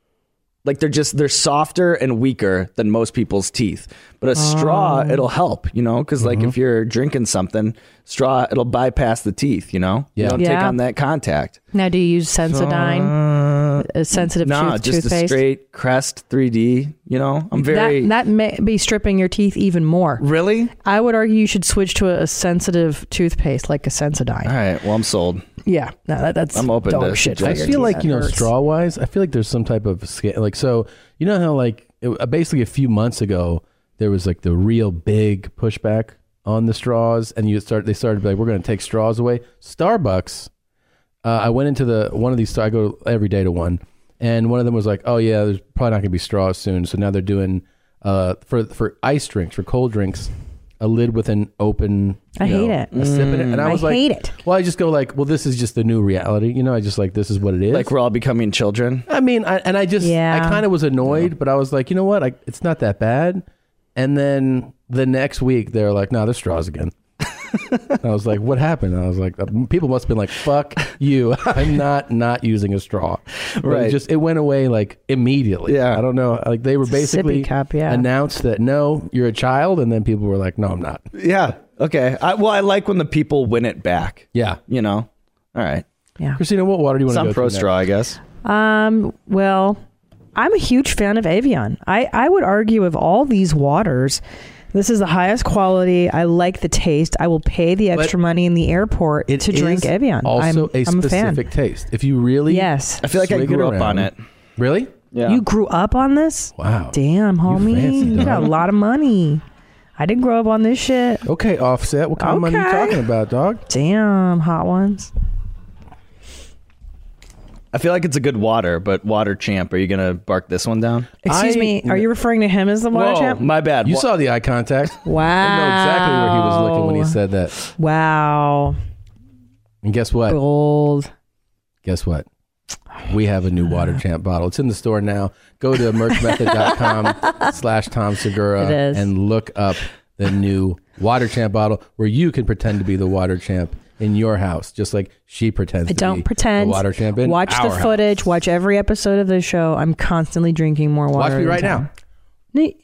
like they're just they're softer and weaker than most people's teeth. But a straw, Oh. it'll help, you know, because like Mm-hmm. if you're drinking something, straw, it'll bypass the teeth, you know. Yeah. You don't take Yeah. on that contact. Now, do you use Sensodyne, a sensitive Nah, tooth, just toothpaste? a straight Crest three D. You know, I'm very that that may be stripping your teeth even more. really. I would argue you should switch to a, a sensitive toothpaste like a Sensodyne. All right, well, I'm sold. Yeah, no, that, that's I'm open dog to shit. for I suggestions. your feel teeth. like, you That know, hurts. straw wise, I feel like there's some type of scale. Like, so, you know how, like, it, uh, basically a few months ago, there was like the real big pushback on the straws, and you start, they started to be like, we're going to take straws away. Starbucks, uh, I went into the one of these, I go every day to one, and one of them was like, oh, yeah, there's probably not going to be straws soon. So now they're doing, uh, for, for ice drinks, for cold drinks, a lid with an open. I you hate know, it. A sip in it. And I I was like, hate it. Well, I just go like, well, this is just the new reality. You know, I just like, this is what it is. Like we're all becoming children. I mean, I, and I just, Yeah. I kind of was annoyed, but I was like, you know what? I, it's not that bad. And then the next week, they're like, no, there's straws again. I was like, what happened? And I was like, uh, people must have been like, fuck you. I'm not not using a straw. But Right. It just, it went away like immediately. Yeah. I don't know. Like they were It's a sippy basically cup, yeah. announced that, no, you're a child. And then people were like, no, I'm not. Yeah. Okay. I, well, I like when the people win it back. Yeah. You know. All right. Yeah. Christina, what water do you want to Some go pro through straw, I guess. Um. Well, I'm a huge fan of Evian. I I would argue of all these waters, this is the highest quality. I like the taste. I will pay the extra But money in the airport It to drink is Evian. Also, I'm, a I'm a fan. specific taste. If you really, Yes. I feel like I swig grew up around- on it. Really? Yeah. You grew up on this? Wow. Damn, homie. fancy, You, got dog. a lot of money. I didn't grow up on this shit. Okay, Offset. What kind of money are you Okay. talking about, dog? Damn, hot ones. I feel like it's a good water, but Water Champ, are you going to bark this one down? Excuse I- me, are you referring to him as the water Whoa, champ? my bad. You Wa- saw the eye contact. Wow. I know exactly where he was looking when he said that. Wow. And guess what? Gold. Guess what? We have a new Water Champ bottle. It's in the store now. Go to merchmethod.com slash Tom Segura It is. and look up the new Water Champ bottle where you can pretend to be the Water Champ in your house, just like she pretends I to don't be pretend. the Water Champ in Watch our the house. footage. Watch every episode of the show. I'm constantly drinking more water. Watch me than right Tom. now. Ne-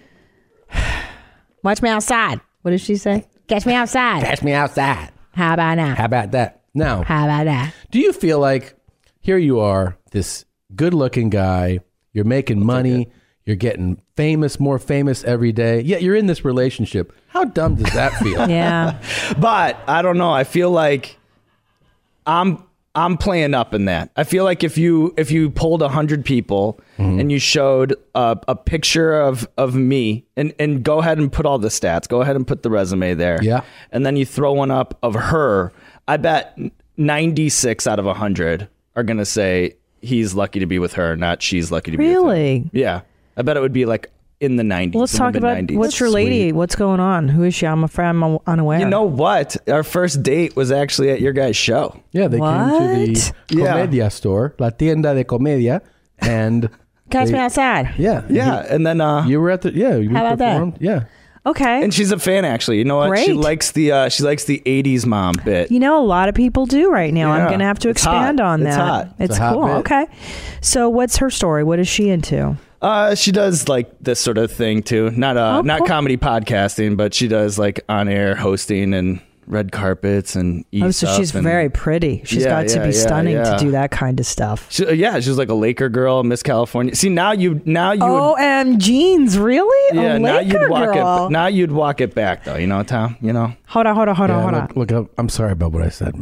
Watch me outside. What did she say? Catch me outside. Catch me outside. How about now? How about that? Now, How about that? do you feel like here you are, this good-looking guy, you're making money, you're getting famous, more famous every day, yet you're in this relationship. How dumb does that feel? Yeah. But I don't know. I feel like I'm I'm playing up in that. I feel like if you if you pulled a hundred people Mm-hmm. and you showed a, a picture of of me and and go ahead and put all the stats. Go ahead and put the resume there. Yeah. And then you throw one up of her. I bet ninety-six out of a hundred are gonna say he's lucky to be with her, not she's lucky to be with him. Really? Yeah. I bet it would be like in the nineties. Well, let's in the talk about mid-nineties. what's your lady? What's going on? Who is she? I'm afraid I'm unaware. You know what? Our first date was actually at your guys' show. Yeah, they came to the Yeah. Comedia store, La Tienda de Comedia, and Catch they- me outside. Yeah, Yeah, and then uh, you were at the yeah. You How about that? performed. Yeah, Okay. and she's a fan actually. You know what? She Great. likes the uh, she likes the eighties mom bit. You know, a lot of people do right now. I'm Yeah. going to have to It's expand hot. on It's that. hot. It's, It's a hot cool. bit. Okay. So, what's her story? What is she into? Uh, she does like this sort of thing too. Not uh, Oh, not cool. comedy podcasting, but she does like on air hosting and red carpets and e Oh, so stuff she's and- very pretty. She's Yeah, got to yeah, be yeah, stunning yeah. to do that kind of stuff. She, uh, yeah, she's like a Laker girl, Miss California. See now you now you would, O M jeans, really? yeah a now Laker you'd walk girl. it now you'd walk it back though. You know, Tom. You know. Hold on, hold on, hold on, yeah. hold on. Look, look, I'm sorry about what I said.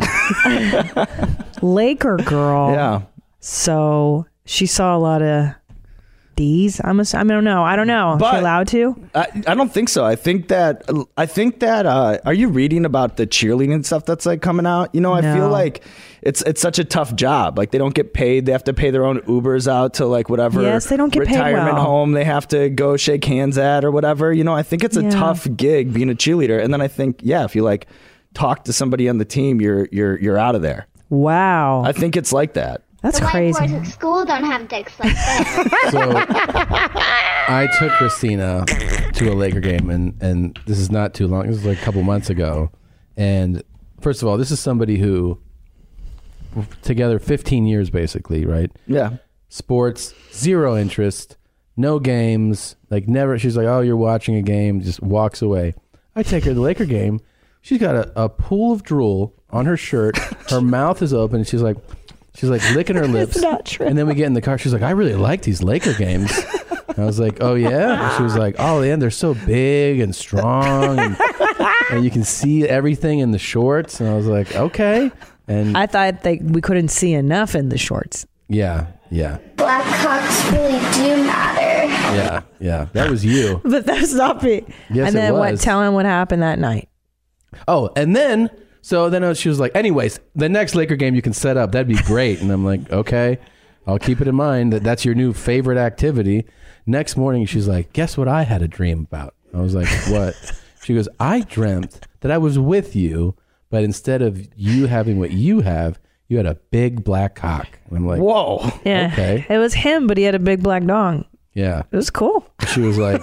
Laker girl. Yeah. So she saw a lot of D's. I'm. ass- I don't know. I don't know. Is she But- allowed to? I, I don't think so. I think that I think that uh, are you reading about the cheerleading stuff that's like coming out? You know, I No. feel like it's it's such a tough job. Like they don't get paid. They have to pay their own Ubers out to like whatever Yes, they don't get paid retirement well. home they have to go shake hands at or whatever. You know, I think it's a Yeah. tough gig being a cheerleader. And then I think yeah, if you like talk to somebody on the team, you're you're you're out of there. Wow. I think it's like that. That's the white crazy. boys at school don't have dicks like that. So I took Christina to a Laker game, and and this is not too long. This was like a couple months ago. And first of all, this is somebody who we're together fifteen years basically, right? Yeah. Sports, zero interest, no games, like never. She's like, oh, you're watching a game, just walks away. I take her to the Laker game. She's got a, a pool of drool on her shirt. Her mouth is open. And she's like, she's like licking her lips. not true. And then we get in the car. She's like, I really like these Laker games. And I was like, oh yeah. And she was like, oh yeah, they're so big and strong, and, and you can see everything in the shorts. And I was like, okay. And I thought they, we couldn't see enough in the shorts. yeah, yeah, Black cocks really do matter. yeah, yeah. That was you. But that's not me. Yes, and then it what? was. Tell him what happened that night. Oh, and then so then she was like, anyways, the next Laker game you can set up. That'd be great. And I'm like, okay, I'll keep it in mind that that's your new favorite activity. Next morning, she's like, guess what I had a dream about? I was like, what? She goes, I dreamt that I was with you, but instead of you having what you have, you had a big black cock. And I'm like, Whoa. Yeah. Okay. It was him, but he had a big black dong. yeah. It was cool. She was like,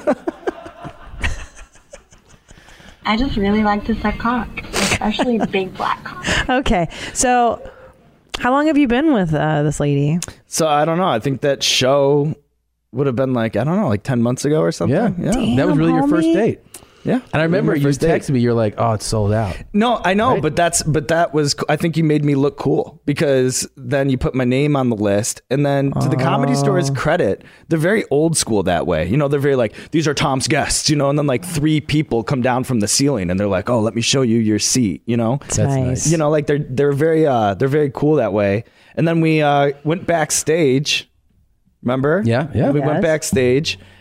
I just really like to suck cock, especially big black cock. Okay. So, how long have you been with uh, this lady? So I don't know. I think that show would have been like I don't know, like ten months ago or something. yeah, Yeah. that was really your first homie. date. Yeah. And I remember My you first date. texted me. You're like, oh, it's sold out. No, I know, Right? but that's but that was I think you made me look cool because then you put my name on the list, and then to the Comedy Store's credit, they're very old school that way. You know, they're very like these are Tom's guests, you know, and then like three people come down from the ceiling and they're like, oh, let me show you your seat, you know. That's nice. You know, like they're they're very uh they're very cool that way. And then we uh went backstage. Remember? Yeah, yeah. We Yes. went backstage,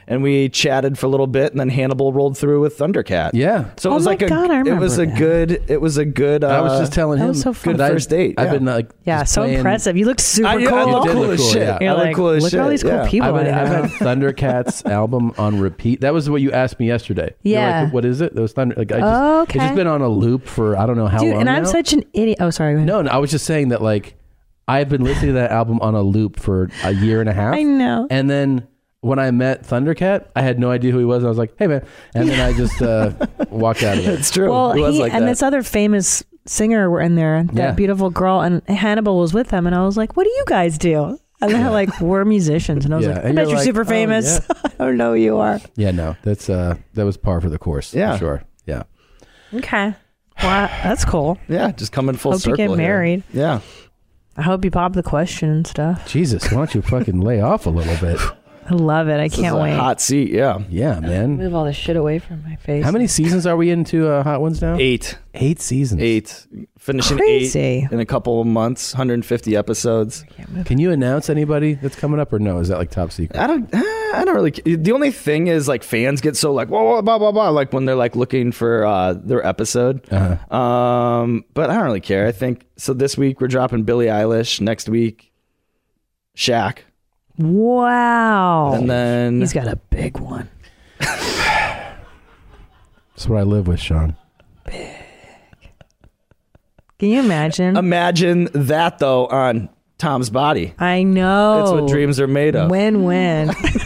and we chatted for a little bit, and then Hannibal rolled through with Thundercat. Yeah. So it Oh was my like a God, I it was a remember good it was a good. Uh, I was just telling That him. was so fun. Good that I- first date. I've yeah. been like, Yeah, just so playing- impressive. You look super I, cool. I look did cool look as cool, shit. yeah. I You're look like, cool as look shit. at all these cool yeah. people. I've, been, I I've know. had Thundercats album on repeat. That was what you asked me yesterday. You were Yeah. like, what is it? That was Thunder. Like, I just, Oh, It's okay. just been on a loop for I don't know how Dude, long. and I'm now. such an idiot. Oh, sorry. Go ahead. No, no, I was just saying that like I've been listening to that album on a loop for a year and a half. I know. And then when I met Thundercat, I had no idea who he was. And I was like, "Hey, man!" And then I just uh, walked out of it. It's true. Well, it was he like and that. this other famous singer were in there, that Yeah. beautiful girl, and Hannibal was with them, and I was like, "What do you guys do?" And they're like, "We're musicians," and I was Yeah, like, "I and bet you're you're like, super "Oh, famous." yeah." I don't know who you are. Yeah, no, that's uh, that was par for the course. Yeah. for sure. Yeah. Okay, well, that's cool. yeah, just coming full Hope you circle. get here. married. Yeah. I hope you pop the question and stuff. Jesus, why don't you fucking lay off a little bit? I love it. I This can't is a wait. hot seat. Yeah. Yeah, man. Move all this shit away from my face. How many seasons are we into uh, Hot Ones now? Eight. Eight seasons. Eight. Finishing Crazy. eight in a couple of months. one hundred fifty episodes. Can you announce anybody that's coming up, or no? Is that like top secret? I don't. I don't really. The only thing is, like, fans get so like, whoa, whoa, blah, blah, blah, like when they're like looking for uh, their episode. Uh-huh. Um, but I don't really care. I think so. This week we're dropping Billie Eilish. Next week, Shaq, Wow. and then He's got a big one. That's what I live with, Sean. Can you imagine? imagine that though on Tom's body. I know. It's what dreams are made of. Win-win.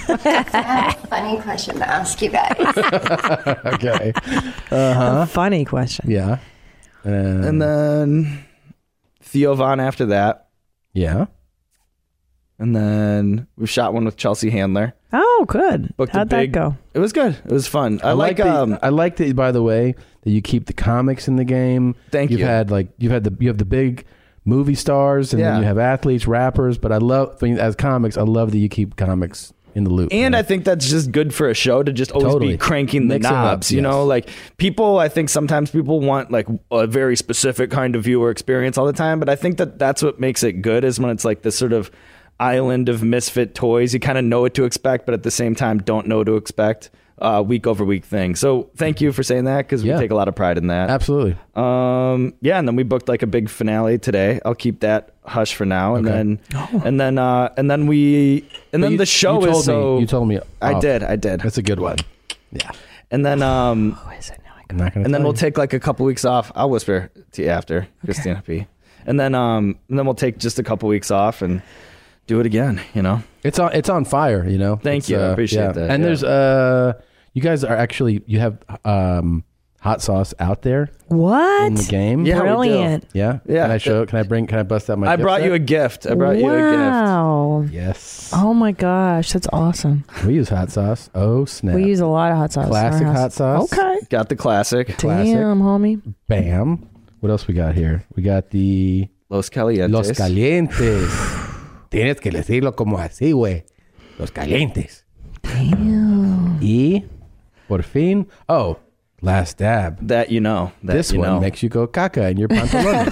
Funny question to ask you guys. Okay. A funny question. Yeah. Uh, And then Theo Von after that. yeah. And then we've shot one with Chelsea Handler. Oh, good. Booked a How'd big- that go? It was good. It was fun. I, like, that, um I like that. By the way, that you keep the comics in the game. Thank you've you. had like you've had the you have the big movie stars, and Yeah. then you have athletes, rappers. But I love I mean, as comics, I love that you keep comics in the loop. And I think that's just good for a show to just always Totally. be cranking the Mix it up, knobs, you yes. know, like people, I think sometimes people want like a very specific kind of viewer experience all the time. But I think that that's what makes it good is when it's like this sort of island of misfit toys. You kind of know what to expect, but at the same time, don't know what to expect uh, week over week thing. So thank you for saying that because we Yeah. take a lot of pride in that. absolutely. Um, yeah, and then we booked like a big finale today. I'll keep that hush for now, and Okay. then, and then, uh, and then we, and But then you- the show you told is so. me, you told me. I off. did, I did. That's a good one. Yeah. And then, um, Who is it now? I I'm not gonna. and then tell we'll you. take like a couple weeks off. I'll whisper to you after, Christina P. And then, um, and then we'll take just a couple weeks off and do it again. You know. It's on. It's on fire. You know. Thank It's, you. I uh, appreciate yeah. that, And yeah. there's uh, you guys are actually you have um hot sauce out there What? in the game. Yeah, we do. Brilliant. Yeah. Yeah. Can I show? Can I bring? Can I bust out my? I gift brought set? you a gift. I brought you a gift. Wow. Yes. Oh my gosh, that's awesome. We use hot sauce. Oh snap! We use a lot of hot sauce. in our Classic house. hot sauce. Okay. Got the classic Classic. Damn, homie. Bam. What else we got here? We got the Los Calientes. Los Calientes. Tienes que decirlo como así, güey. Los Calientes. Damn. Y por fin. Oh, last dab. That you know. That This you one know. makes you go caca in your pantalones.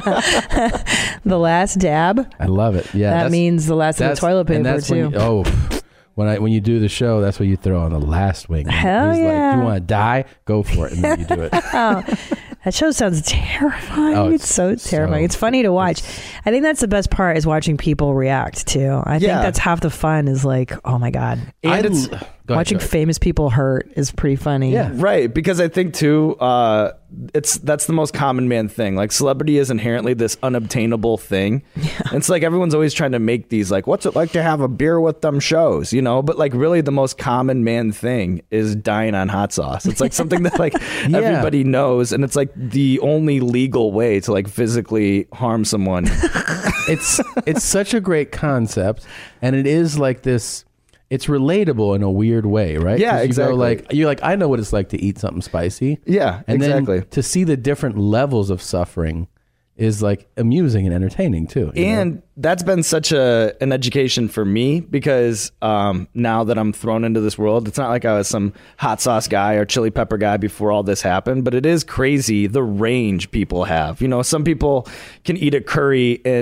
The last dab. I love it. Yeah, that that's- means the last of the that's- toilet and paper that's too. when you- oh, when I when you do the show, that's what you throw on the last wing. Hell He's yeah. like, you want to die? Go for it, and then you do it. Oh, that show sounds terrifying. Oh, it's, it's so terrifying. so- it's funny to watch. I think that's the best part is watching people react too. I think Yeah. that's half the fun is like, oh my God. And I- it's Go ahead, watching go ahead. famous people hurt is pretty funny. Yeah. Right, because I think too, uh, it's that's the most common man thing. Like celebrity is inherently this unobtainable thing. It's like everyone's always trying to make these like, what's it like to have a beer with them shows, you know? But like really the most common man thing is dying on hot sauce. It's like something that like Yeah. everybody knows, and it's like the only legal way to like physically harm someone. it's it's such a great concept, and it is like this. It's relatable in a weird way, right? Yeah, 'Cause you exactly. Go like you're like I know what it's like to eat something spicy. Yeah, and exactly. then to see the different levels of suffering is like amusing and entertaining too. you know? And that's been such a an education for me because um, now that I'm thrown into this world, it's not like I was some hot sauce guy or chili pepper guy before all this happened, but it is crazy the range people have. You know, some people can eat a curry and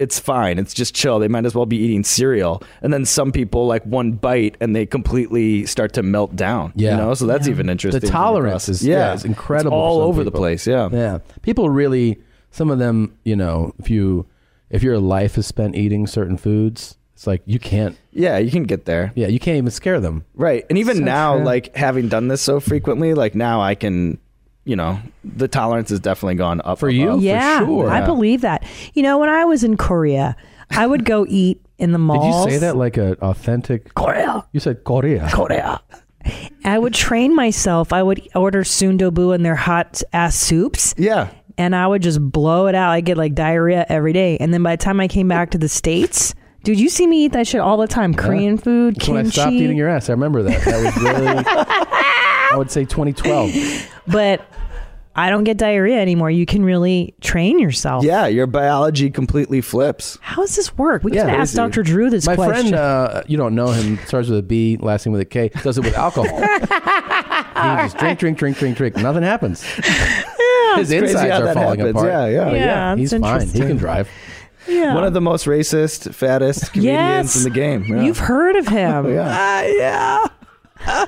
it's fine. It's just chill. They might as well be eating cereal. And then some people like one bite and they completely start to melt down. Yeah. You know, so that's Yeah. even interesting. The tolerance is yeah, yeah, it's incredible. It's all for some over the people. place. Yeah. Yeah. People really, some of them, you know, if you, if your life is spent eating certain foods, it's like you can't. Yeah, you can get there. Yeah, you can't even scare them. Right. And even So now, true. like having done this so frequently, like now I can, you know, the tolerance has definitely gone up. For you? above. Yeah, sure. I Yeah. believe that. You know, when I was in Korea, I would go eat in the Did malls. you say that like an authentic Korea. You said Korea. Korea. I would train myself. I would order sundubu and their hot ass soups. Yeah. And I would just blow it out. I get like diarrhea every day. And then by the time I came back to the States, dude, you see me eat that shit all the time. Korean food, That's kimchi. when I stopped eating your ass. I remember that. That was really, I would say twenty twelve. But I don't get diarrhea anymore. You can really train yourself. Yeah, your biology completely flips. How does this work? We Yeah, can ask crazy. Doctor Drew this My question. friend, uh, you don't know him, starts with a B, last name with a K, does it with alcohol. He just drink, drink, drink, drink, drink. Nothing happens. His crazy insides how are that falling happens. apart. Yeah, yeah. But Yeah, he's that's fine. He interesting. can drive. yeah. One of the most racist, fattest comedians Yes. in the game. Yeah. You've heard of him. yeah. yeah.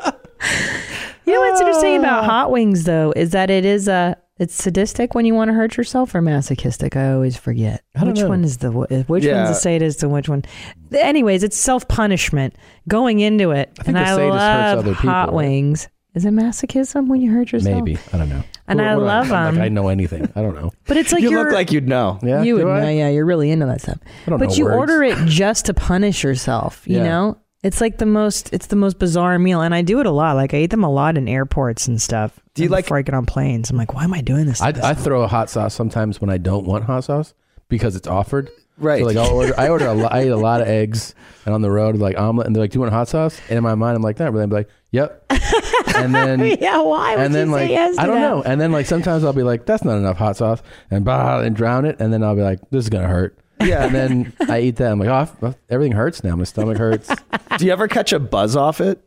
You know what's interesting about hot wings, though, is that it is a it's sadistic when you want to hurt yourself, or masochistic. I always forget I don't which know. one is the which Yeah. one's the sadist and which one. Anyways, it's self punishment going into it, I think and the I sadist hurts love other people, hot right? wings. Is it masochism when you hurt yourself? Maybe. I don't know. And What- I what do love Like them. I know anything. I don't know. But it's like You you're, look like you'd know. Yeah. you would do I? know, yeah, you're really into that stuff. I don't But know you words. order it just to punish yourself, you Yeah. know? It's like the most it's the most bizarre meal, and I do it a lot. Like I eat them a lot in airports and stuff. Do you and like- before I get on planes? I'm like, why am I doing this? to I, this? I throw a hot sauce sometimes when I don't want hot sauce because it's offered. Right. So like I'll order, I order a lot, I eat a lot of eggs, and on the road like omelet, and they're like, "Do you want hot sauce?" And in my mind, I'm like, "Not really." I'm like, "Yep." And then yeah, why would and then you like say yes to I don't that? know. And then like sometimes I'll be like, "That's not enough hot sauce," and bah, and drown it, and then I'll be like, "This is gonna hurt." Yeah. And then I eat that. I'm like, "Oh, well, everything hurts now. My stomach hurts." Do you ever catch a buzz off it?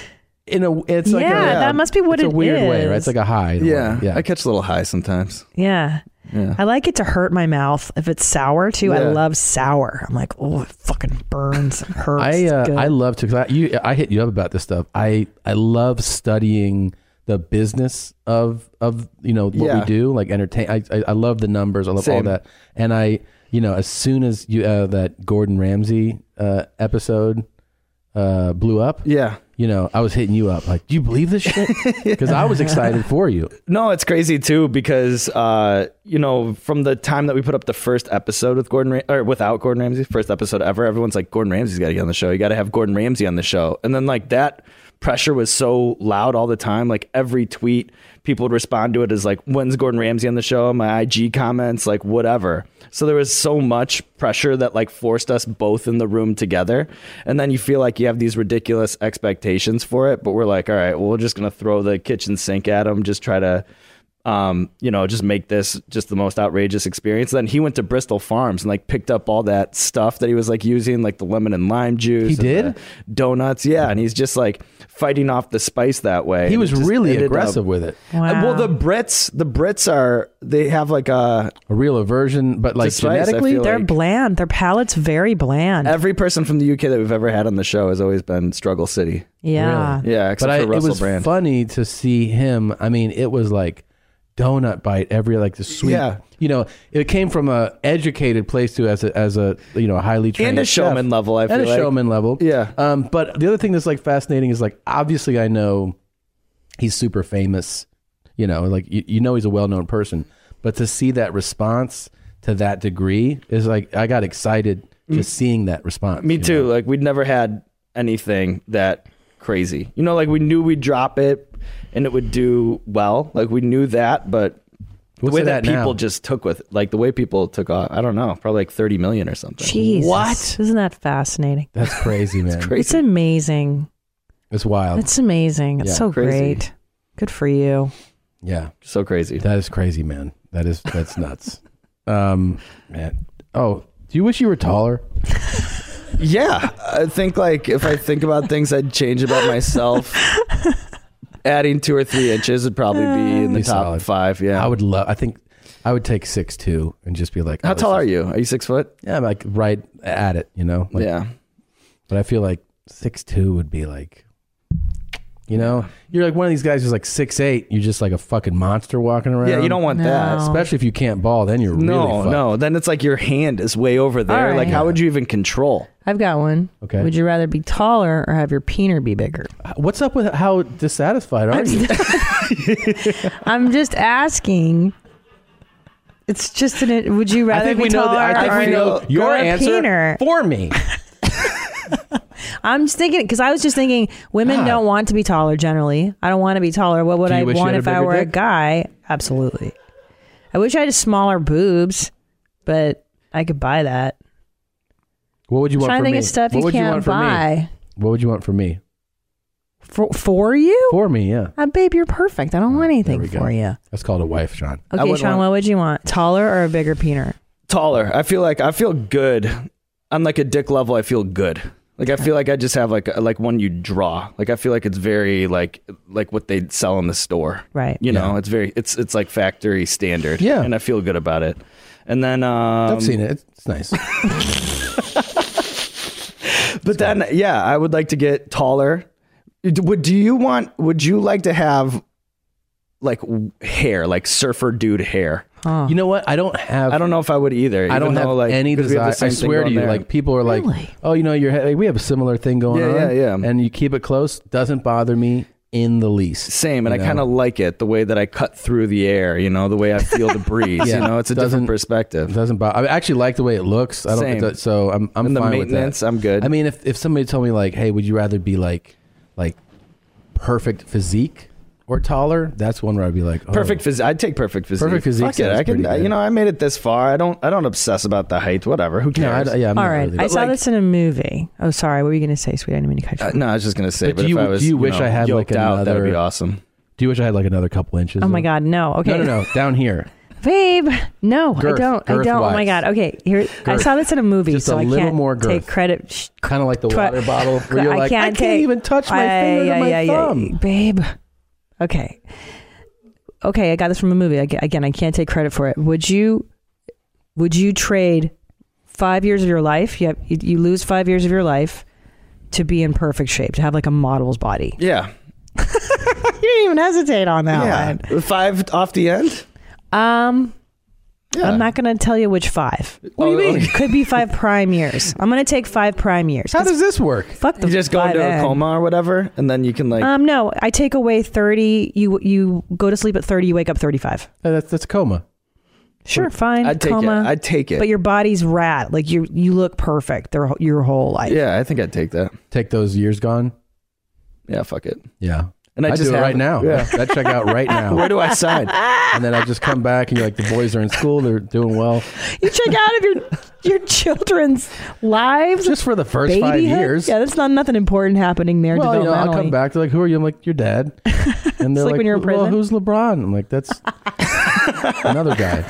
In a, it's like yeah, a, that must be what it's it a weird way, is. right? It's like a high. in a Yeah. way. yeah. I catch a little high sometimes. Yeah. Yeah. I like it to hurt my mouth. If it's sour too, I Yeah. love sour. I'm like, oh, it fucking burns, it hurts. I It's uh, good. I love to. 'Cause I, you, I hit you up about this stuff. I I love studying the business of of you know what Yeah. we do, like entertain. I, I I love the numbers. I love all Same. that. And I you know as soon as you uh, that Gordon Ramsay uh, episode uh, blew up, Yeah. you know I was hitting you up like, do you believe this shit? Because I was excited for you. No, it's crazy too because uh, you know, from the time that we put up the first episode with Gordon Ram- or without Gordon Ramsay, first episode ever, everyone's like, Gordon Ramsay's got to get on the show. You got to have Gordon Ramsay on the show. And then like that pressure was so loud all the time. Like every tweet, people would respond to it as like, when's Gordon Ramsay on the show? My I G comments, like whatever. So there was so much pressure that like forced us both in the room together. And then you feel like you have these ridiculous expectations for it, but we're like, all right, well, we're just going to throw the kitchen sink at him, just try to um, you know, just make this just the most outrageous experience. Then he went to Bristol Farms and like picked up all that stuff that he was like using, like the lemon and lime juice. He and did? the donuts. Yeah. And he's just like fighting off the spice that way. He And was it just really ended aggressive up- with it. Wow. Uh, Well, the Brits, the Brits are, they have like a, A real aversion, but like To spice, I genetically, feel They're like- bland. Their palate's very bland. every person from the U K that we've ever had on the show has always been Struggle City. yeah. Really? Yeah. Except but I, for Russell it was Brand. funny to see him. I mean, it was like donut bite every like the sweet. Yeah. You know, it came from a educated place to as a as a you know a highly trained And a chef. showman level, I and feel a like. showman level. Yeah. Um. But the other thing that's like fascinating is like obviously I know he's super famous. You know, like you, you know he's a well known person, but to see that response to that degree is like I got excited just seeing that response. Me you too. know? Like we'd never had anything that crazy. You know, like we knew we'd drop it and it would do well. Like we knew that, but the What's way it that at people now? just took with, like the way people took off, I don't know, probably like thirty million or something. Jesus. What? Isn't that fascinating? That's crazy, man. crazy. It's amazing. It's wild. It's amazing. It's Yeah, so crazy. great. Good for you. yeah. So crazy. That is crazy, man. That is that's nuts. Um, man. Oh, do you wish you were taller? Yeah. I think like if I think about things I'd change about myself, adding two or three inches would probably be in the Be top solid. five. Yeah. I would love. I think I would take six two and just be like, How oh, tall this are is- you? Are you six foot? Yeah, I'm like right at it, you know? Like, Yeah. But I feel like six two would be like, you know, you're like one of these guys who's like six eight. You're just like a fucking monster walking around. Yeah, you don't want that. Especially if you can't ball, then you're No, really fucked. no. Then it's like your hand is way over there. All right. Like, how would you even control? I've got one. Okay. Would you rather be taller or have your peener be bigger? What's up with how dissatisfied are you? I'm just asking. It's just an. Would you I rather think be we know. taller The, I think or, we know your or a answer peener? for me. I'm just thinking because I was just thinking women God. don't want to be taller generally. I don't want to be taller. What would Do you I wish you want had a if I bigger were a dick? guy? Absolutely. I wish I had smaller boobs, but I could buy that. What would you want Trying for to me? think of stuff what you would can't you want for buy. me? What would you want for me? For, for you? For me, yeah. Uh, babe, you're perfect. I don't want anything we go. for you. That's called a wife, Sean. I Okay, wouldn't Sean, want- what would you want? Taller or a bigger peener? Taller. I feel like I feel good. On like a dick level, I feel good. Like I feel like I just have like a, like one you draw. Like I feel like it's very like like what they sell in the store. Right. You know, Yeah. it's very it's it's like factory standard. Yeah. And I feel good about it. And then um, I've seen it. It's nice. But then, yeah, I would like to get taller. D- Would do you want? Would you like to have like w- hair, like surfer dude hair? Huh. You know what? I don't have. I don't know if I would either. I don't even have though, like, any 'cause we have desire. the same I thing swear to going you, there. like people are like, Really? "Oh, you know, your head." Like, we have a similar thing going Yeah, on. yeah, yeah. And you keep it close. Doesn't bother me in the least. Same, and You I know? kind of like it the way that I cut through the air. You know, the way I feel the breeze. Yeah. You know, it's a Doesn't- different perspective. Doesn't bother. I actually like the way it looks. I don't. Same. It does- so I'm. I'm And the fine with maintenance, that. I'm good. I mean, if if somebody told me like, "Hey, would you rather be like, like, perfect physique or taller?" That's one where I'd be like, oh. Perfect physique. I'd take perfect physique. Perfect physique Fuck it. sounds I can. pretty good. You know, I made it this far. I don't. I don't obsess about the height. Whatever. Who No, cares? I, yeah. I'm All not right. really- I but, saw like, this in a movie. Oh, sorry. What were you going to say, sweet? I didn't mean to cut you Uh, off. no, I was just gonna say. But But, do if you- I was, do you wish know, I had, like, yoked out, that'd be another- awesome. Do you wish I had like another couple inches? Oh my though? God, no. Okay. No, no, no. Down here. Babe, no, Girth, I don't. I don't. Oh my girth-wise. God. Okay, here. I Girth. saw this in a movie, Just so a I little can't more girth. take credit. Shh, Kind of like the tw- water bottle where you're I like, can't I can't take- even touch my I- finger yeah, to my yeah, yeah, thumb. babe. Okay. Okay, I got this from a movie. Aga- Again, I can't take credit for it. Would you? Would you trade five years of your life? You, have, you you lose five years of your life to be in perfect shape, to have like a model's body. Yeah. You didn't even hesitate on that Yeah. one. Five off the end. Um. Yeah. I'm not going to tell you which five. What do you Oh, mean? okay. Could be five prime years. I'm going to take five prime years. How 'Cause does this work? fuck the You just go five into a N. coma or whatever, and then you can like. Um, no, I take away thirty. You you go to sleep at thirty. You wake up thirty-five. Uh, That's that's coma. Sure, fine. I'd take coma. it. I'd take it. But your body's rad. Like you you look perfect. Their, whole- your whole life. yeah, I think I'd take that. Take those years gone. Yeah, fuck it. Yeah. And I I'd just do it have- right now. Yeah. I'd check out right now. Where do I sign? And then I just come back and you're like, the boys are in school. They're doing well. You check out of your your children's lives. Just for the first five babyhood? years. Yeah, that's not nothing important happening there. Well, you know, I'll developmentally. come back. They're like, who are you? I'm like, your dad. And they're like like, when you're in "Well, prison?" who's LeBron? I'm like, that's another guy.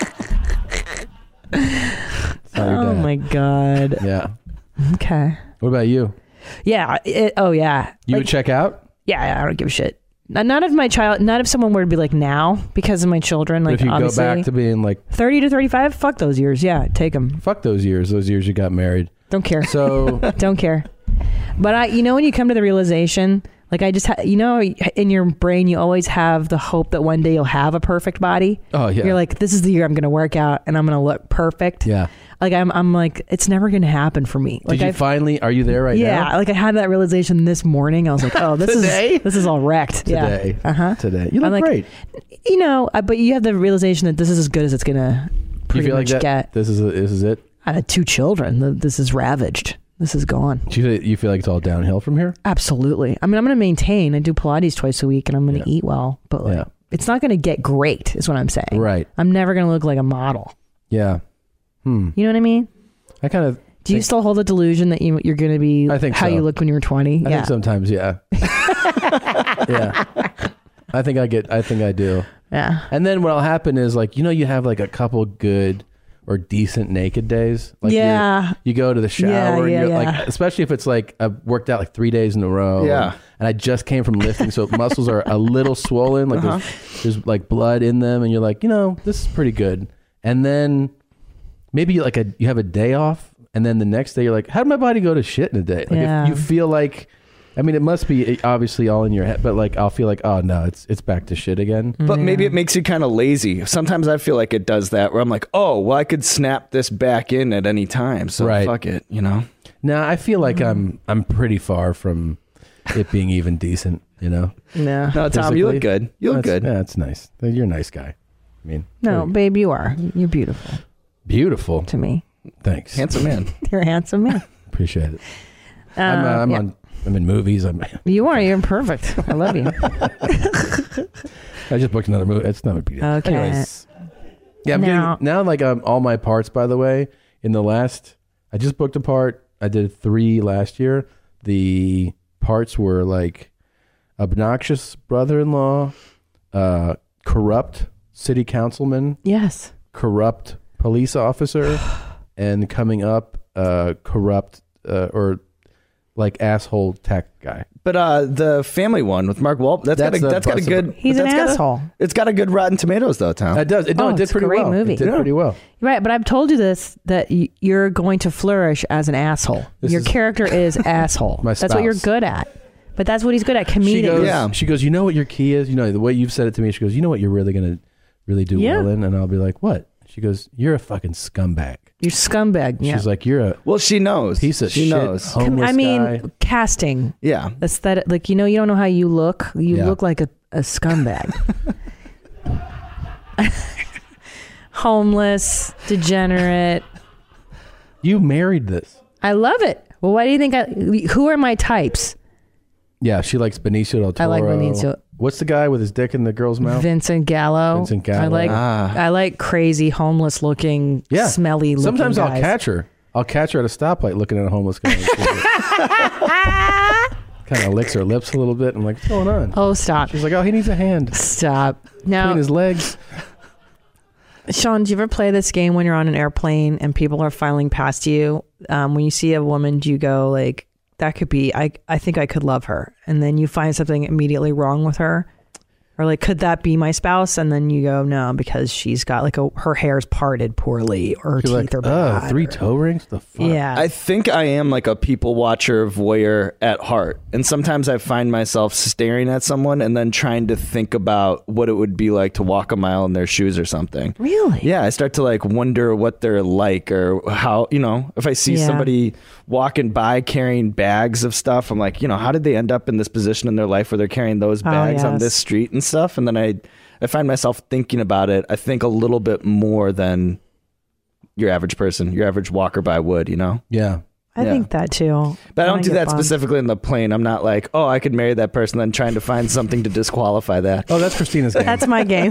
It's not your Oh dad. my God. Yeah. Okay. What about you? Yeah. It, oh yeah. You Like, would check out? Yeah, I don't give a shit. Not not if my child, not if someone were to be like now because of my children. But Like if you go obviously, back to being like, thirty to thirty-five, fuck those years. Yeah, take them. fuck those years, those years you got married. Don't care. So Don't care. But I, you know, when you come to the realization, like I just, ha- you know, in your brain, you always have the hope that one day you'll have a perfect body. Oh, yeah. You're like, this is the year I'm going to work out and I'm going to look perfect. yeah. Like I'm, I'm like, it's never going to happen for me. Like Did you I finally, are you there right yeah, now? like I had that realization this morning. I was like, oh, this Today? is this is all wrecked. Today. Yeah. Uh huh. Today. You look I'm like, great. You know, uh, but you have the realization that this is as good as it's gonna You pretty feel like much that? get. This is this is it? I had two children. Th- This is ravaged. This is gone. Do you, you feel like it's all downhill from here? Absolutely. I mean, I'm gonna maintain. I do Pilates twice a week, and I'm gonna Yeah. eat well. But like, Yeah. it's not gonna get great. Is what I'm saying. Right. I'm never gonna look like a model. Yeah. Hmm. You know what I mean? I kind of. Do you think- still hold the delusion that you, you're gonna be I think how so. you looked when you were twenty? I yeah. think sometimes, yeah. yeah. I think I get. I think I do. Yeah. And then what'll happen is like you know you have like a couple good or decent naked days. Like you're- Yeah. You go to the shower. Yeah, and yeah, you're yeah. like, especially if it's like I worked out like three days in a row. Yeah. And, and I just came from lifting, so muscles are a little swollen. Like Uh-huh. there's, there's like blood in them, and you're like, you know, this is pretty good. and then maybe like a you have a day off, and then the next day you're like, how did my body go to shit in a day? Like Yeah. if you feel like, I mean, it must be obviously all in your head, but like I'll feel like, oh no, it's it's back to shit again. But maybe it makes you kind of lazy. Sometimes I feel like it does that, where I'm like, oh, well, I could snap this back in at any time, so Right. fuck it, you know. No, I feel like I'm I'm pretty far from it being even decent, you know. No, No, Tom, you look Physically. good. You look That's- good. Yeah, it's nice. You're a nice guy. I mean, No, babe, you are. You're beautiful beautiful to me. Thanks. Handsome man. You're a handsome man. Appreciate it. I'm, uh, Um, I'm yeah. on. I'm in movies. I'm. You are. You're perfect. I love you. I just booked another movie. It's not a big deal. Okay. Anyways. Yeah, I'm Now- getting now like um, all my parts. By the way, in the last, I just booked a part. I did three last year. The parts were like obnoxious brother-in-law, uh, corrupt city councilman, Yes. corrupt police officer, and coming up, uh, corrupt uh, or like asshole tech guy. But uh, the family one with Mark Wahlberg, that's, That's got a, a that's got a bust- good. He's that's an got a- asshole. it's got a good Rotten Tomatoes though, Tom. It does. It, no, Oh, it did it's a pretty great well. movie. It did Yeah. pretty well. Right, but I've told you this that y- you're going to flourish as an asshole. This Your is- character is asshole. My That's what you're spouse. good at. But that's what he's good at. She Comedic. goes, Yeah. she goes, you know what your key is? You know, the way you've said it to me, she goes, you know what you're really going to really do Yeah. well in? And I'll be like, what? She goes, you're a fucking scumbag. You're scumbag. Yeah. She's like, you're a Well, she knows. piece of she shit, knows. Com- homeless I mean, guy. casting. Yeah. Aesthetic. Like, you know, you don't know how you look. You Yeah. look like a, a scumbag. Homeless, degenerate. You married this. I love it. Well, why do you think I. Who are my types? Yeah, she likes Benicio del Toro. I like Benicio. What's the guy with his dick in the girl's mouth? Vincent Gallo. Vincent Gallo. I like Ah. I like crazy homeless looking, Yeah. smelly looking Sometimes I'll guys. catch her. I'll catch her at a stoplight looking at a homeless guy. Kind of licks her lips a little bit. I'm like, what's going on? Oh, stop. She's like, oh, he needs a hand Stop. Now, between his legs. Sean, do you ever play this game when you're on an airplane and people are filing past you? Um, when you see a woman, do you go like, that could be, I, I think I could love her. And then you find something immediately wrong with her? Or like, could that be my spouse? And then you go, no, because she's got like a, her hair's parted poorly or her You're teeth like, are bad. oh, three or- toe rings? The fuck? Yeah. I think I am like a people watcher voyeur at heart. And sometimes I find myself staring at someone and then trying to think about what it would be like to walk a mile in their shoes or something. Really? Yeah, I start to like wonder what they're like or how, you know, if I see Yeah. somebody walking by carrying bags of stuff, I'm like, you know, how did they end up in this position in their life where they're carrying those Oh, bags on yes. this street and stuff? And then I I find myself thinking about it, I think a little bit more than your average person, your average walker by would, you know? Yeah. I Yeah. think that too. But I don't And do get that bummed. specifically in the plane. I'm not like, oh, I could marry that person, then trying to find something to disqualify that. Oh, that's Christina's game. That's my game.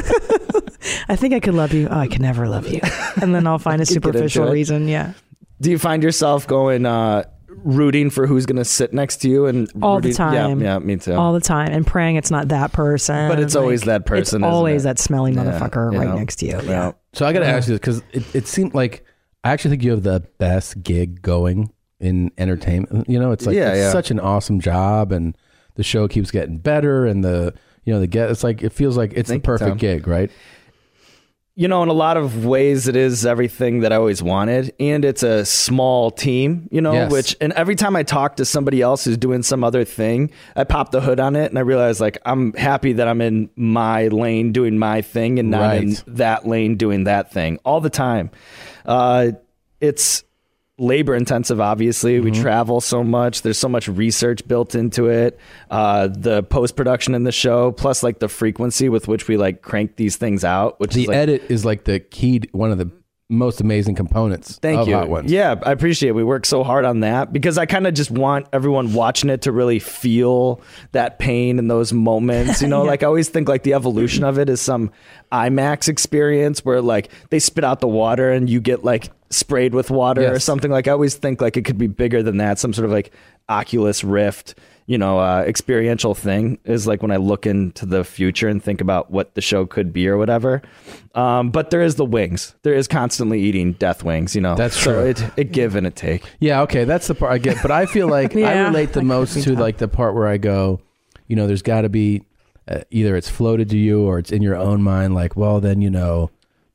I think I could love you. Oh, I could never love you. And then I'll find a You get into superficial it. reason. Yeah. Do you find yourself going, uh, rooting for who's going to sit next to you? And All the rooting- time. Yeah, yeah, me too. All the time. And praying it's not that person. But it's always that person, It's isn't always it? that smelly Yeah, motherfucker you right know? next to you. Yeah. So I got to ask you this because it, it seemed like I actually think you have the best gig going in entertainment. You know, it's like Yeah, it's yeah. such an awesome job, and the show keeps getting better, and the you know the get. It's like it feels like it's Thank the you, perfect Tom. gig, right? You know, in a lot of ways, it is everything that I always wanted. And it's a small team, you know, Yes. which, and every time I talk to somebody else who's doing some other thing, I pop the hood on it and I realize, like, I'm happy that I'm in my lane doing my thing and not in Right. that lane doing that thing all the time. Uh, it's labor intensive, obviously. We travel so much. There's so much research built into it. Uh, the post production in the show, plus like the frequency with which we like crank these things out, which The is like, edit is like the key, to- one of the most amazing components. Thank of you. Hot Ones. Yeah, I appreciate it. We work so hard on that because I kind of just want everyone watching it to really feel that pain in those moments. You know, like I always think like the evolution of it is some IMAX experience where like they spit out the water and you get like sprayed with water or Yes. something. Like I always think like it could be bigger than that. Some sort of like Oculus Rift, you know, uh, experiential thing is like when I look into the future and think about what the show could be or whatever. Um, but there is the wings. There is constantly eating death wings, you know. That's so true. It, it give and it take. Yeah, okay, that's the part I get. But I feel like I Yeah, relate the that could most be to tough. like the part where I go, you know, there's got to be uh, either it's floated to you or it's in your own mind. Like, well, then you know,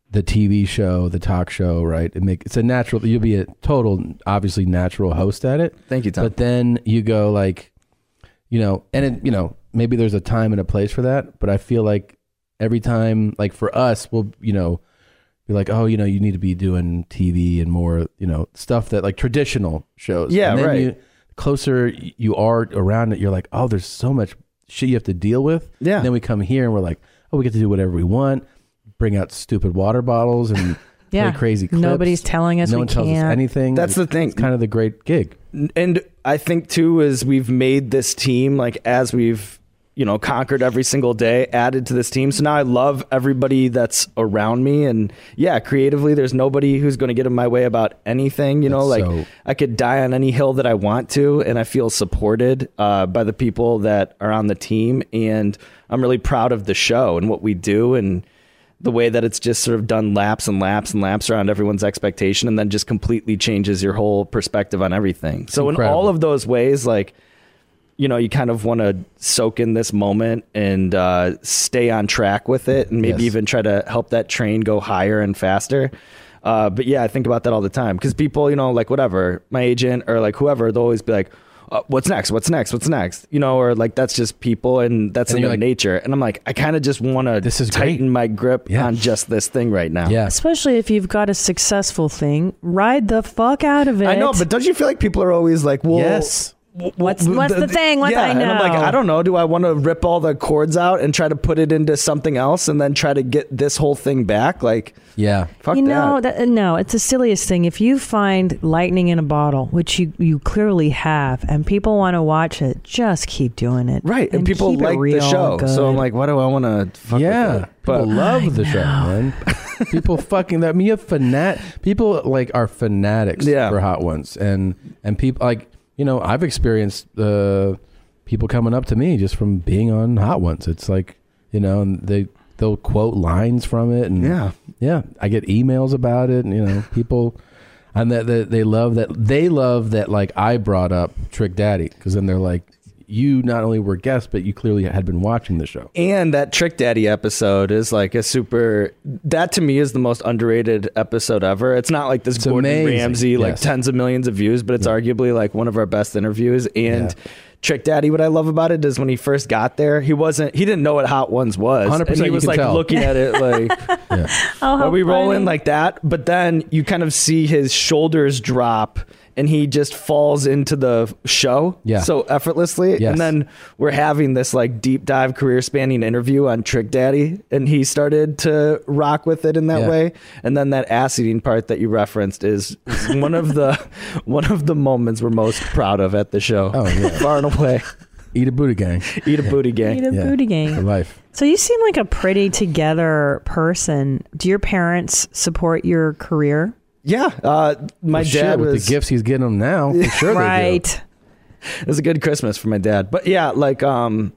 the T V show, the talk show, right? It make it's a natural. You'll be a total, obviously natural host at it. Thank you, Tom. But then you go like, you know, and it, you know, maybe there's a time and a place for that. But I feel like every time, like for us, we'll, you know, be like, oh, you know, you need to be doing T V and more, you know, stuff that like traditional shows. Yeah, and then right. You, closer you are around it, you're like, oh, there's so much shit you have to deal with. Yeah. And then we come here and we're like, oh, we get to do whatever we want. Bring out stupid water bottles and Yeah. play crazy clips. Nobody's telling us no we one tells can't. us anything. That's the It's- thing. It's kind of the great gig. And I think too is we've made this team, like as we've, you know, conquered every single day, added to this team. So now I love everybody that's around me. And yeah, creatively, there's nobody who's going to get in my way about anything. You know, That's like so- I could die on any hill that I want to, and I feel supported uh, by the people that are on the team. And I'm really proud of the show and what we do, and the way that it's just sort of done laps and laps and laps around everyone's expectation, and then just completely changes your whole perspective on everything. So Incredible. in all of those ways, like, you know, you kind of want to soak in this moment and uh, stay on track with it, and maybe Yes. even try to help that train go higher and faster. Uh, but yeah, I think about that all the time, because people, you know, like whatever, my agent or like whoever, they'll always be like, uh, what's next? What's next? What's next? You know, or like that's just people, and that's And in you're their like, nature. And I'm like, I kind of just want to This is tighten great. my grip Yeah. on just this thing right now. Yeah. Especially if you've got a successful thing, ride the fuck out of it. I know, but don't you feel like people are always like, well, Yes. What's what's the thing? What yeah, I know? and I'm like, I don't know. Do I want to rip all the cords out and try to put it into something else, and then try to get this whole thing back? Like, Yeah. fuck you know, that. that, no, it's the silliest thing. If you find lightning in a bottle, which you, you clearly have, and people want to watch it, just keep doing it. Right, and, people keep it like the real show. good. So I'm like, why do I want to fuck Yeah. with it? People But love the show, man. People fucking that. Me a fanat. People like are fanatics Yeah. for Hot Ones, and and people like, you know, I've experienced uh, people coming up to me just from being on Hot Ones. It's like, you know, and they they'll quote lines from it, and Yeah. yeah. I get emails about it, and you know, people, and that that they love that they love that like I brought up Trick Daddy, because then they're like, you not only were guests, but you clearly had been watching the show. And that Trick Daddy episode is like a super, that to me is the most underrated episode ever. It's not like this It's Gordon amazing. Ramsay, like Yes. tens of millions of views, but it's arguably like one of our best interviews. And Yeah. Trick Daddy, what I love about it is when he first got there, he wasn't, he didn't know what Hot Ones was. one hundred percent And he you was can like tell. looking at it like, Yeah. Oh, how are we rolling funny. like that? But then you kind of see his shoulders drop, and he just falls into the show Yeah. so effortlessly. Yes. And then we're having this like deep dive career spanning interview on Trick Daddy, and he started to rock with it in that Yeah. way. And then that ass eating part that you referenced is one of the one of the moments we're most proud of at the show. Oh, yeah. Far and away. Eat a booty gang. Eat a booty gang. Eat a Yeah. booty For game. life. So you seem like a pretty together person. Do your parents support your career? Yeah. Uh, my Well, dad shit, with was the gifts he's getting them now. For sure they do. Right. It was a good Christmas for my dad. But yeah, like um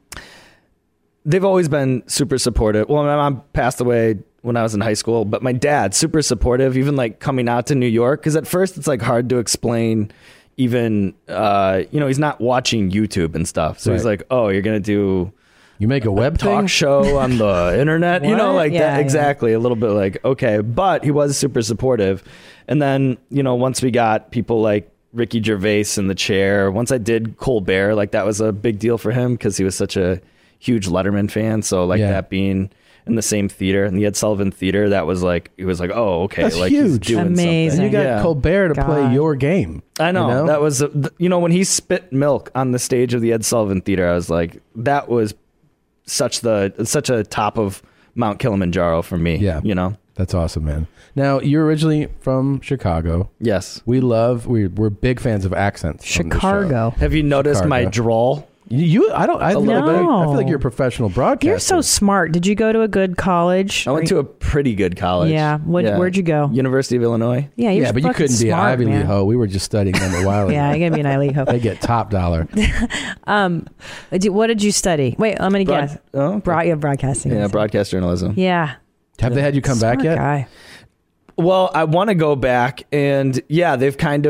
they've always been super supportive. Well, my mom passed away when I was in high school, but my dad super supportive, even like coming out to New York, because at first it's like hard to explain. Even uh you know, he's not watching YouTube and stuff, so he's Right. like, oh, you're gonna do You make a web talk thing? show on the internet, you know, What? like Yeah, that. yeah. Exactly. A little bit like, okay, but he was super supportive. And then, you know, once we got people like Ricky Gervais in the chair, once I did Colbert, like that was a big deal for him because he was such a huge Letterman fan. So like Yeah. that being in the same theater, in the Ed Sullivan Theater, that was like, he was like, oh, okay. That's like he's huge. doing Amazing. something. And you got Yeah. Colbert to play God. your game. I know, you know? that was, a, th- you know, when he spit milk on the stage of the Ed Sullivan Theater, I was like, that was such the such a top of Mount Kilimanjaro for me. Yeah. you know. That's awesome, man. Now, you're originally from Chicago. Yes. We love, we, we're big fans of accents. on the show. Chicago. Have you noticed my Chicago. drawl? You, you I don't, I, A little little bit. bit. I feel like you're a professional broadcaster. You're so smart. Did you go to a good college? I went to a pretty good college. Yeah. What- where'd you go? University of Illinois. Yeah, you're Yeah, but you fucking couldn't be an smart, Ivy man. League hoe. We were just studying them a while ago. Yeah, I gotta be an Ivy League hoe. They get top dollar. Um, do- what did you study? Wait, I'm gonna Broad- guess. oh, okay. Broad, yeah, broadcasting. Yeah, broadcast journalism. Yeah. Have they had you come Smart back yet? guy. Well, I want to go back, and yeah, they've kind of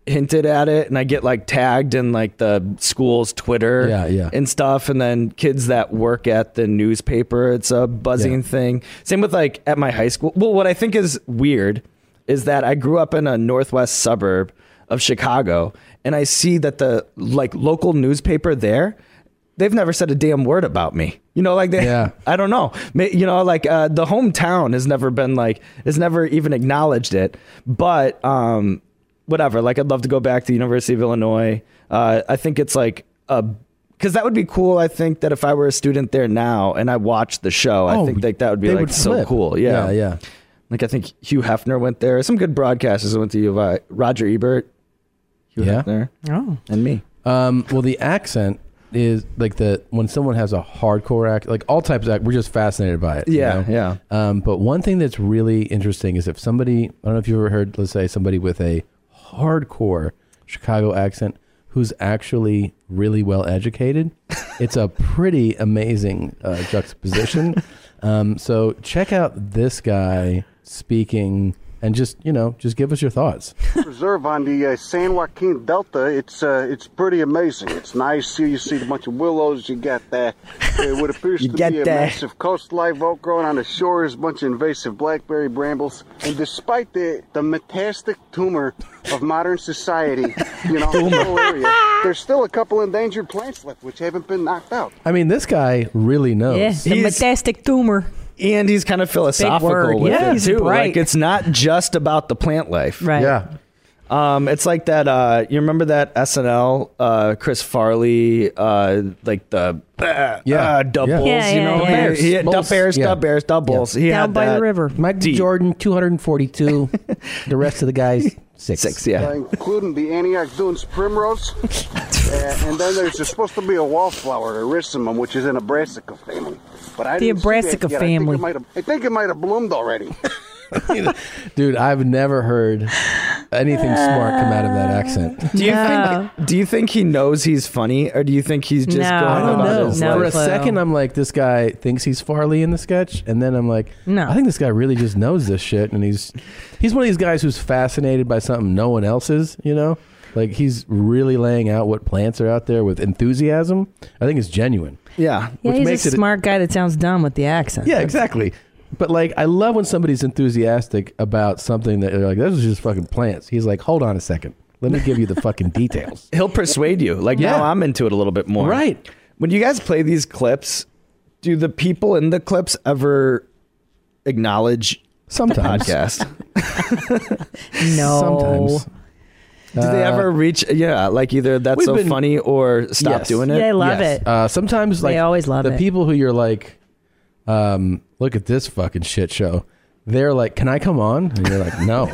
hinted at it, and I get like tagged in like the school's Twitter Yeah, yeah. and stuff, and then kids that work at the newspaper, it's a buzzing Yeah. thing. Same with like at my high school. Well, what I think is weird is that I grew up in a northwest suburb of Chicago, and I see that the like local newspaper there, they've never said a damn word about me. You know, like they, Yeah. I don't know. Ma- You know, like uh, the hometown has never been like, has never even acknowledged it. But um, whatever. Like, I'd love to go back to the University of Illinois. Uh, I think it's like a, because that would be cool. I think that if I were a student there now and I watched the show, I Oh, think like that would be they like would so flip. cool. Yeah. Yeah, yeah. Like I think Hugh Hefner went there. Some good broadcasters went to U of I. Roger Ebert, Hugh Yeah. Hefner, Oh. and me. Um, well, the accent is like the when someone has a hardcore act, like all types of act, we're just fascinated by it. you Yeah, know? yeah. Um, but one thing that's really interesting is if somebody, I don't know if you've ever heard, let's say somebody with a hardcore Chicago accent who's actually really well educated, it's a pretty amazing uh, juxtaposition. Um, so check out this guy speaking and just, you know, just give us your thoughts. Reserve on the uh, San Joaquin Delta. It's uh, it's pretty amazing. It's nice here. You see a bunch of willows. You got that. Uh, what appears You to get be a that. massive coast live oak growing on the shores. A bunch of invasive blackberry brambles. And despite the the metastatic tumor of modern society, you know, in the whole area, there's still a couple endangered plants left which haven't been knocked out. I mean, this guy really knows. Yeah, the He's- metastatic tumor. And he's kind of philosophical word. with Yeah, it he's too. bright. Like it's not just about the plant life. Right. Yeah. Um, it's like that. Uh, you remember that S N L, uh, Chris Farley, uh, like the uh, Yeah. uh, doubles. Yeah, you yeah, know, yeah. He- Bears. he had Bulls. dub bears, Yeah. dub bears, doubles. He Down had by that the river. Michael deep. Jordan, two hundred forty-two. The rest of the guys, six. Six, yeah. Uh, including the Antioch Dunes primrose. uh, and then there's supposed to be a wallflower, erysimum, which is in a brassica family. But I The didn't see that brassica yet. family. I think it might have- I think it might have bloomed already. Dude, I've never heard anything smart come out of that accent. Do you No. think? Do you think he knows he's funny, or do you think he's just No. going I don't about know. his No For a life? clue. second, I'm like, this guy thinks he's Farley in the sketch, and then I'm like, No. I think this guy really just knows this shit, and he's he's one of these guys who's fascinated by something no one else is. You know, like he's really laying out what plants are out there with enthusiasm. I think it's genuine. Yeah. Yeah, Which he's makes a it- smart guy that sounds dumb with the accent. Yeah, exactly. But like, I love when somebody's enthusiastic about something that they're like, "This is just fucking plants." He's like, "Hold on a second, let me give you the fucking details." He'll persuade you. Like Yeah. now, I'm into it a little bit more. Right. When you guys play these clips, do the people in the clips ever acknowledge Sometimes. the podcast? No. Sometimes. Do they Uh, ever reach? Yeah, like either that's we've so been- funny or stop Yes. doing it. They love Yes. it. Uh, sometimes, like They always love the it. people who you're like, um, look at this fucking shit show. They're like, "Can I come on?" And you're like, "No."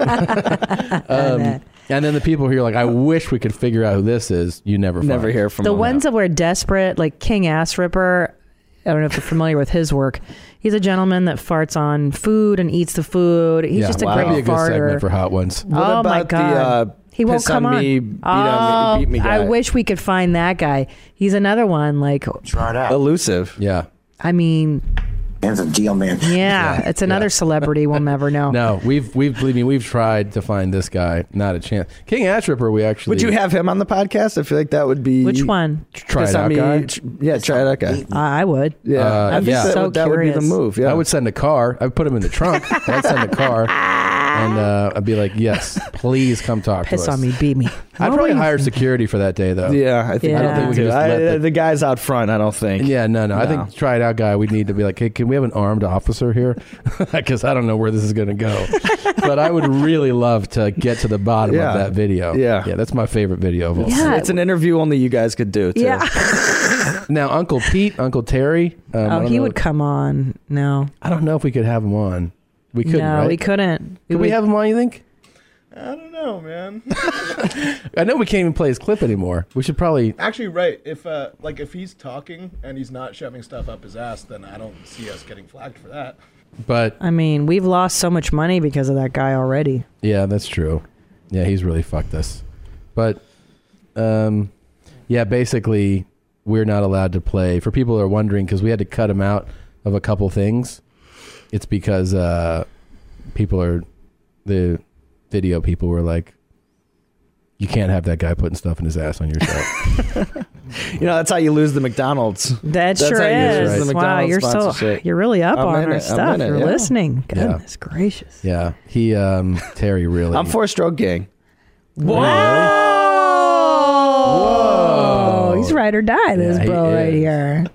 um, and then the people who you're like, "I wish we could figure out who this is." You never, Never find. hear from The them. ones that were desperate, like King Ass Ripper. I don't know if you're familiar with his work. He's a gentleman that farts on food and eats the food. He's Yeah, just a wow. great That'd be a good farter. segment for Hot Ones. What oh my about god, the, uh, he won't piss come on on. me, beat oh, on me, beat me I guy? wish we could find that guy. He's another one. Like, Try it out. Elusive. Yeah. I mean, Hands of deal, man. yeah, it's another yeah. celebrity we'll never know. No, we've we've believe me, we've tried to find this guy. Not a chance. King Ash Ripper, we actually Would you have him on the podcast? I feel like that would be Which one? try Piss it on out me- guy? tr- Yeah, try it out guy. I I would. Yeah, Uh, I think yeah. that, So would, that would be the curious. move. Yeah, I would send a car. I'd put him in the trunk. I'd send a car, and uh, I'd be like, "Yes, please come talk Piss to us." on me, beat me. I'd probably hire security for that day, though. Yeah, I think Yeah. I don't think we could could. just I, let the- the guys out front, I don't think. Yeah, no, no, I No. think try it out guy. We need to be like, hey, can we have an armed officer here? Because I don't know where this is going to go. But I would really love to get to the bottom Yeah. of that video. Yeah. yeah, that's my favorite video of all. Yeah. time. It's an interview only you guys could do. Too. Yeah. Now, Uncle Pete, Uncle Terry. Um, I Oh, don't he know- would come on. No. I don't know if we could have him on. We couldn't. no, right? we couldn't. Could we have him on? You think? I don't know, man. I know we can't even play his clip anymore. We should probably. Actually, right. If uh, like if he's talking and he's not shoving stuff up his ass, then I don't see us getting flagged for that. But I mean, we've lost so much money because of that guy already. yeah, that's true. Yeah, he's really fucked us. But um, yeah, basically, we're not allowed to play. For people who are wondering, because we had to cut him out of a couple things. It's because uh, people are the video people were like, You can't have that guy putting stuff in his ass on your show. You know, that's how you lose the McDonald's. That That's sure how you is. lose the Wow, McDonald's you're so sponsorship. you're really up I'm on in our it, I'm stuff. in it, You're yeah. listening. Yeah. Goodness gracious. Yeah, he um Terry really. I'm four stroke gang. Whoa! Whoa! He's ride or die. This Yeah, he bro right is. here.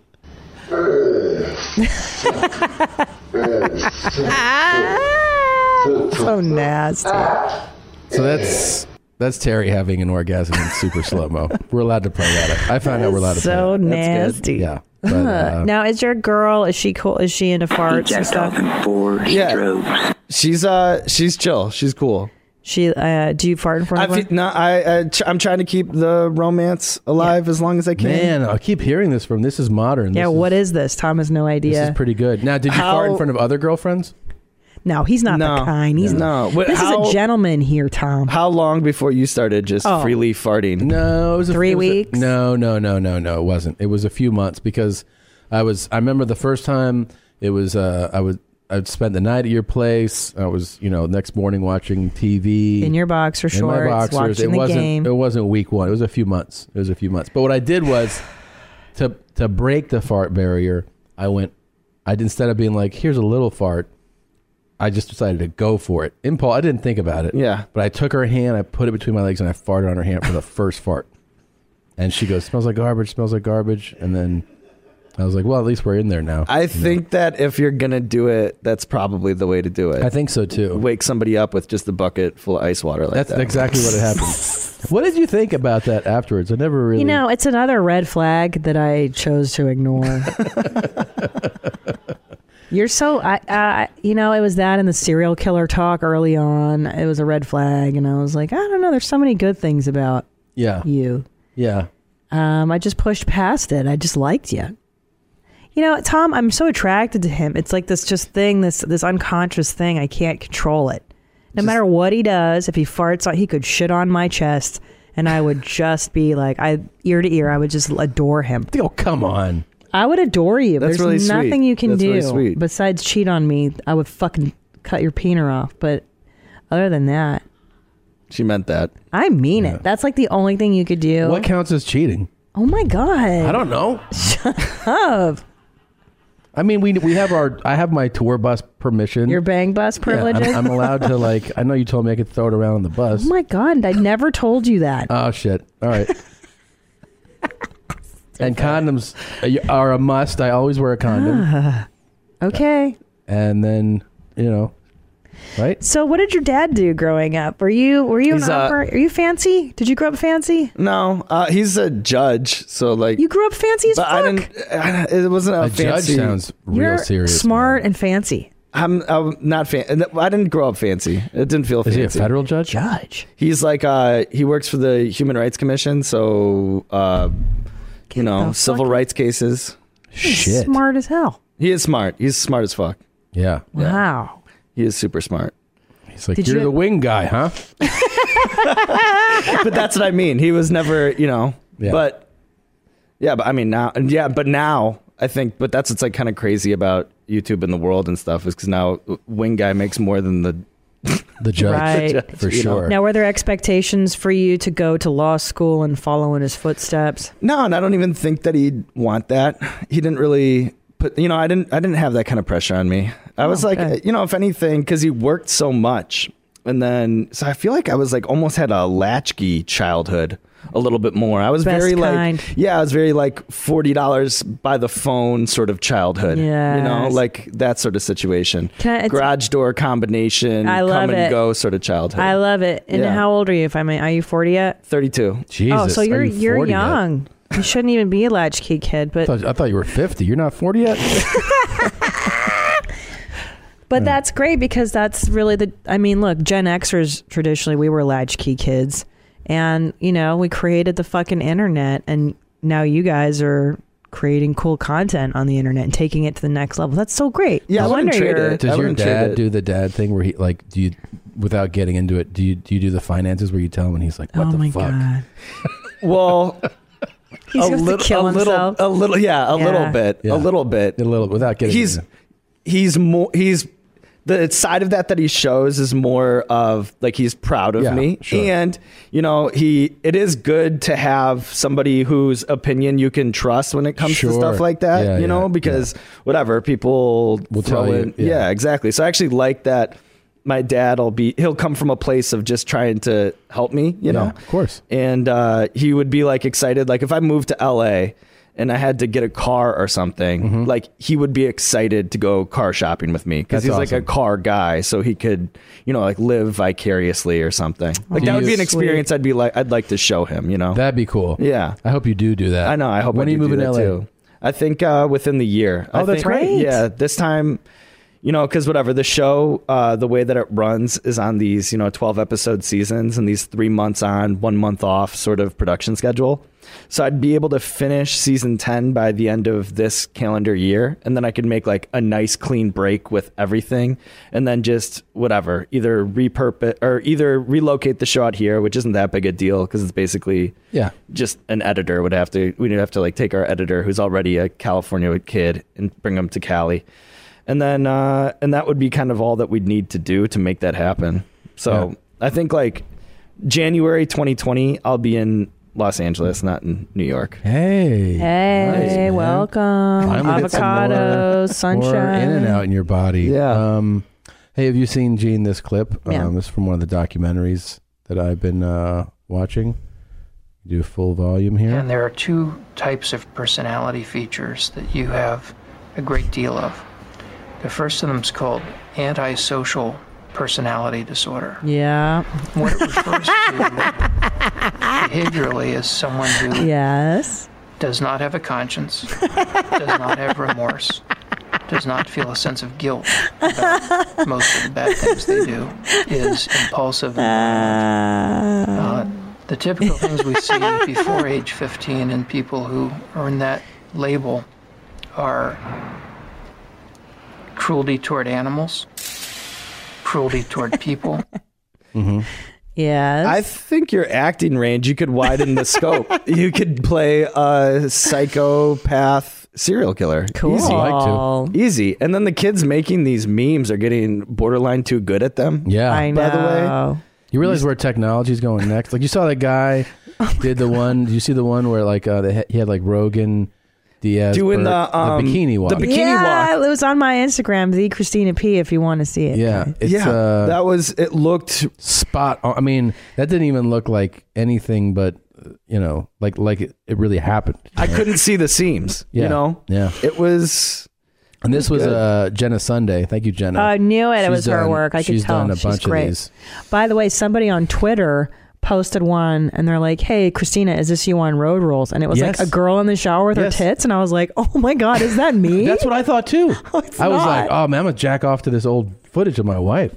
So nasty. So that's that's Terry having an orgasm in super slow mo. We're allowed to play that. I found out we're allowed to So play that. nasty. Yeah. But, uh, Now, is your girl? Is she cool? Is she into farts and stuff? Yeah, she's uh she's chill. She's cool. She uh, do you fart in front I of her? feel, no, I, I tr- I'm trying to keep the romance alive as long as I can. man, I keep hearing this from. This is modern. Yeah. This What is, is this? Tom has no This idea. is pretty good. Now, did you How- fart in front of other girlfriends? No, he's not No. the kind. He's No. What- This how- is a gentleman here, Tom. How long before you started just Oh. freely farting? No, it was a, Three it was a- weeks? no, no, no, no, no. It wasn't. It was a few months because I was. I remember the first time it was. Uh, I would. I'd spend the night at your place. I was, you know, next morning watching T V In your boxer in my shorts, boxers. watching it the wasn't. game. It wasn't week one. It was a few months. It was a few months. But what I did was to to break the fart barrier. I went. I instead of being like, "Here's a little fart," I just decided to go for it. Impulse. I didn't think about it. Yeah. But I took her hand, I put it between my legs, and I farted on her hand for the first fart. And she goes, "Smells like garbage. Smells like garbage." And then I was like, "Well, at least we're in there now." I think that if you're gonna do it, that's probably the way to do it. I think so too. Wake somebody up with just a bucket full of ice water like That's that. exactly what had happened. What did you think about that afterwards? I never really. You know, it's another red flag that I chose to ignore. You're so, I, I, you know, it was that and the serial killer talk early on. It was a red flag, and I was like, I don't know. There's so many good things about Yeah. you. Yeah. Um, I just pushed past it. I just liked you. You know, Tom, I'm so attracted to him. It's like this just thing, this this unconscious thing. I can't control it. No matter what he does, if he farts on, he could shit on my chest, and I would just be like, I ear to ear, I would just adore him. Oh, come on. I would adore you. That's There's really sweet. nothing you can That's do really sweet. besides cheat on me. I would fucking cut your peener off. But other than that, She meant that. I mean it. That's like the only thing you could do. What counts as cheating? Oh my god! I don't know. Shut up. I mean, we we have our. I have my tour bus permission. Your bang bus Yeah, privileges. I'm, I'm allowed to like. I know you told me I could throw it around on the bus. Oh my god! I never told you that. Oh shit! All right. And condoms are a must. I always wear a condom. Okay. And then you know, right? So, what did your dad do growing up? Were you were you an He's, uh, upper? Are you fancy? Did you grow up fancy? No, uh, he's a judge, so like You grew up fancy as but fuck. I didn't. I, it wasn't a, A judge fancy. sounds real You're serious. smart and fancy. I'm, I'm not fan. I didn't grow up fancy. It didn't feel Is fancy. he a federal judge? Judge. He's like uh, he works for the Human Rights Commission, so uh, you know, the civil fuck- rights cases. Shit. Smart as hell. He is smart. He's smart as fuck. Yeah. Wow. He is super smart. He's like, Did you're you- the wing guy, huh? But that's what I mean. He was never, you know. Yeah. But yeah, but I mean now, yeah, but now I think, but that's what's like kind of crazy about YouTube and the world and stuff is because now Wing Guy makes more than the The judge, Right. for You know. sure. Now, were there expectations for you to go to law school and follow in his footsteps? No, and I don't even think that he'd want that. He didn't really put, you know, I didn't, I didn't have that kind of pressure on me. I was like, good. you know, if anything, because he worked so much, and then so I feel like I was like almost had a latchkey childhood a little bit more. I was Best very kind. like, yeah, I was very like forty dollars by the phone sort of childhood. you know, Yes. like that sort of situation. Can I- it's- Garage door combination, I love come and it. go sort of childhood. I love it. And Yeah. how old are you? If I may, are you forty yet? thirty-two. Jesus. oh, so are you're you you're forty yet? young. You shouldn't even be a latchkey kid, I but thought, I thought you were fifty. You're not forty yet? but that's great because that's really the. I mean, look, Gen Xers traditionally we were latchkey kids, and you know we created the fucking internet, and now you guys are creating cool content on the internet and taking it to the next level. That's so great. Yeah, no I wouldn't wonder trade you're. it. Does I your wouldn't trade dad it. do the dad thing where he like do you without getting into it, do you do you do the finances where you tell him and he's like, what Oh the my fuck? god. Well, He's a supposed little, to kill a little, himself. a little, yeah, a Yeah. little bit, Yeah. a little bit. A little without getting He's into he's more he's the side of that that he shows is more of like he's proud of Yeah, me, sure. and you know he. It is good to have somebody whose opinion you can trust when it comes Sure. to stuff like that. Yeah, you yeah, know, because whatever people Will throw tell you, in. yeah. Yeah, exactly. So I actually like that. My dad will be. He'll come from a place of just trying to help me. You know, Yeah, of course. and uh, he would be like excited. Like if I moved to L A and I had to get a car or something, Mm-hmm. like he would be excited to go car shopping with me because That's he's like a awesome. car guy, so he could, you know, like live vicariously or something. Like Do that would you- be an experience I'd be like, I'd like to show him. You know, That'd be cool. yeah. I hope you do do that. I know. I hope. When I are you do do moving to that L A? too. I think uh, within the year. Oh, I that's think, great. Yeah, this time. You know, because whatever the show, uh, the way that it runs is on these, you know, twelve episode seasons and these three months on, one month off sort of production schedule. So I'd be able to finish season ten by the end of this calendar year. And then I could make like a nice clean break with everything. And then just whatever, either repurpose or either relocate the show out here, which isn't that big a deal because it's basically Yeah. just an editor would have to, we'd have to like take our editor who's already a California kid and bring him to Cali. And then, uh, and that would be kind of all that we'd need to do to make that happen. So Yeah. I think like January twenty twenty, I'll be in Los Angeles, not in New York. Hey. Hey, Nice, man. welcome. Finally get some more- Avocados, sunshine. More in and out in your body. Yeah. Um, hey, have you seen, Gene, this clip? Yeah. Um, this is from one of the documentaries that I've been uh, watching. Do full volume here. And there are two types of personality features that you have a great deal of. The first of them is called antisocial personality disorder. Yeah. What it refers to behaviorally is someone who Yes. does not have a conscience, does not have remorse, does not feel a sense of guilt about most of the bad things they do, is impulsive and violent. Uh, the typical things we see before age fifteen in people who earn that label are cruelty toward animals, cruelty toward people. Mm-hmm. Yes. I think your acting range, you could widen the scope. You could play a psychopath serial killer. Cool. Easy. Like to. Easy. And then the kids making these memes are getting borderline too good at them. Yeah. I know. By the way. You realize where technology's going next? Like you saw that guy did the one. Did you see the one where like uh, they had, he had like Rogan, Diaz, Doing Burt, the, um, bikini walk? the bikini yeah, walk. it was on my Instagram, the Christina P. If you want to see it. yeah, it's, yeah, uh, that was, it looked, spot on. I mean, that didn't even look like anything but uh, you know, like like it, it really happened. I couldn't see the seams, Yeah. you know? Yeah. It was, And this was good. uh, Jenna Sunday. Thank you, Jenna. I knew it. It She's was her done- work. I could she's tell. done a She's bunch great. of these. By the way, somebody on Twitter posted one and they're like, "Hey, Christina, is this you on Road Rules?" And it was Yes. like a girl in the shower with Yes. her tits. And I was like, "Oh my God, is that me?" That's what I thought too. It's I was not. like, oh man, I'm gonna jack off to this old footage of my wife.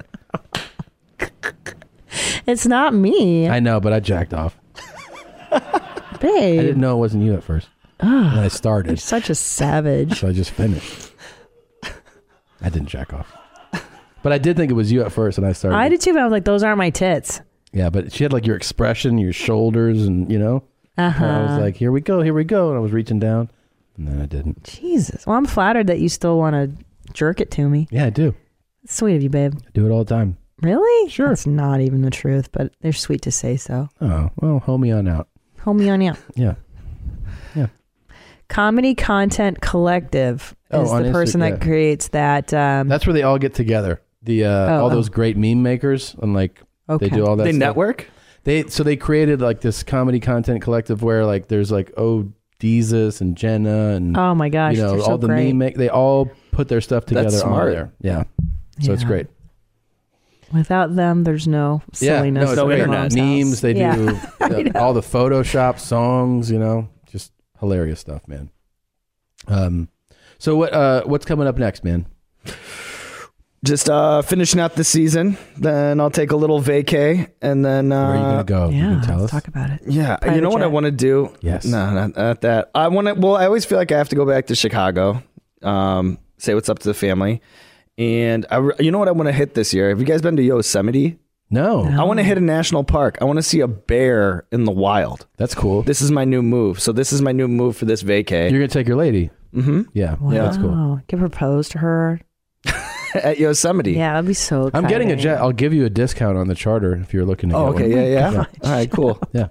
It's not me. I know, but I jacked off. Babe. I didn't know it wasn't you at first. Ugh, when I you're started, such a savage. so I just finished. I didn't jack off, but I did think it was you at first, and I started. I did too, but I was like, those aren't my tits. Yeah, but she had like your expression, your shoulders, and you know. Uh-huh. And I was like, here we go, here we go, and I was reaching down, and then I didn't. Jesus. Well, I'm flattered that you still want to jerk it to me. Yeah, I do. It's sweet of you, babe. I do it all the time. Really? Sure. That's not even the truth, but they're sweet to say so. Oh well, hold me on out. Hold me on you. Yeah. Yeah. Comedy Content Collective Oh, is on the Insta- person yeah. that creates that. Um, That's where they all get together. The uh, Oh, all oh. those great meme makers and like Okay. they do all that. they stuff. network? They so they created like this comedy content collective where like there's like oh Jesus and Jenna and oh my gosh, you know they're all so the great. meme make they all put their stuff together That's on smart. there. Yeah. So it's Yeah. great. Without them, there's no silliness. Yeah, no, it's No great. internet. Memes, they Yeah. do I the- know. all the Photoshop songs, you know, just hilarious stuff, man. Um, so what uh what's coming up next, man? Just uh, finishing out the season, then I'll take a little vacay, and then uh, Where are you gonna go? you Yeah, can tell let's us. talk about it. Yeah, Private you know what I jet. want to do? Yes. No, not, not that. I want to. Well, I always feel like I have to go back to Chicago, um, say what's up to the family, and I. re- You know what I want to hit this year? Have you guys been to Yosemite? No, I want to hit a national park. I want to see a bear in the wild. that's cool. This is my new move. So this is my new move for this vacay. You're gonna take your lady. Mm-hmm. Yeah, Wow. yeah, that's cool. Can you propose to her? at Yosemite. Yeah, that'd be so exciting. I'm getting a jet. I'll give you a discount on the charter if you're looking to Oh, get okay, one. yeah, yeah. All right, cool. Yeah.